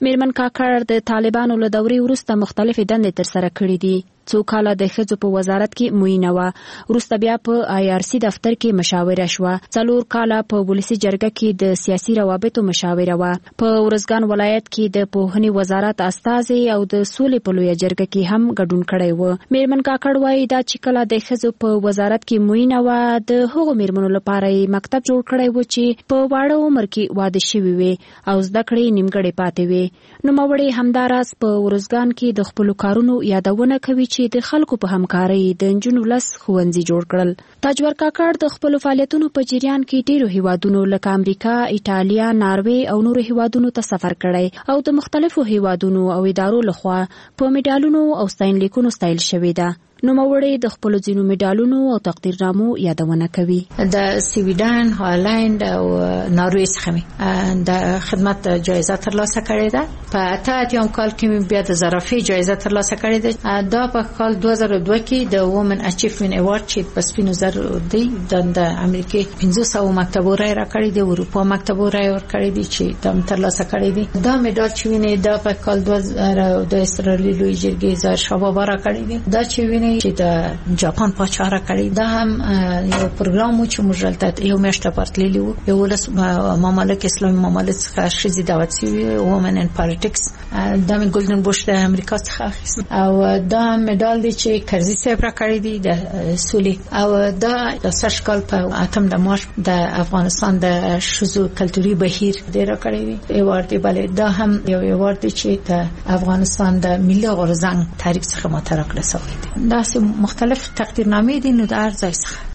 میرمن کاکړ د طالبانو له دورې وروسته مختلفې دندې ترسره کړې دي. څو کاله د ښځو په وزارت کې معینه وه، وروسته بیا په IRC دفتر کې مشاوره شوه، 4 کاله په ولسي جرګه کې د سیاسي روابطو مشاوره وه، په ارزګان ولایت کې د پوهنې وزارت استازي او د سولې په لویه جرګه کې هم ګډون کړی و. میرمن کاکړ وایي دا چې کله د ښځو په وزارت کې معینه وه، د هغو میرمنو لپاره یې مکتب جوړ کړی و چې په واړه عمر کې واده شوي وي او زده کړې نیمګړې پاتې وي. نوموړې همداراز په ارزګان کې د خپلو کارونو یادونه کوي چې د خلکو په همکارۍ د نجونو لس ښوونځي جوړ کړل. تاجور کاکړ د خپلو فعالیتونو په جریان کې ډیرو هیوادونو لکه امریکا، ایټالیا، ناروې او نورو هیوادونو ته سفر کړی او د مختلفو هیوادونو او ادارو لخوا په میډالونو او ستاینلیکونو ستایل شوې ده. نوموړې د خپلو ځینو میډالونو او تقدیرنامو یادونه کوي. د سویډن، هالند او ناروې څخه د خدمت جایزه ترلاسه کړې ده. په 88 کال کې بیا د زرافې جایزه ترلاسه کړې ده. دا په کال 2002 کې د وومن اچیومنت ایوارډ چې په سپینو زرو دی د امریکای 500 مکتبو رای راکړی دی، اروپا مکتبو رای ورکړی دی چې د ترلاسه کړی دی. دا میډال چې ویني دا په کال 2000 د استرالیا لوی جرګې ظاهر شاه بابا راکړی دی. دا چې ویني چې د جاپان پاچا راکړی دا هم یو پروګرام چې موږ دلته یو میاشت پرتللی وو. یو ولس مملک اسلامي مملک څخه شې دعوت شوی وومن ان پالیټکس د ګولډن بوش د امریکا څخه اخیست او دا میډال دی چې کرزي صاحب راکړی دی د سولې او دا د سرشکل په 8 د مارچ د افغانستان د شذو کلتوري بهیر دی راکړی دی. ایوارډ دی بلې دا هم یو ایوارډ دی چې د افغانستان د ملي غورځنګ تاریخ څخه مترک رسوي دی. دا مختلف تقدیرنامې دي نو د هر ځای څخه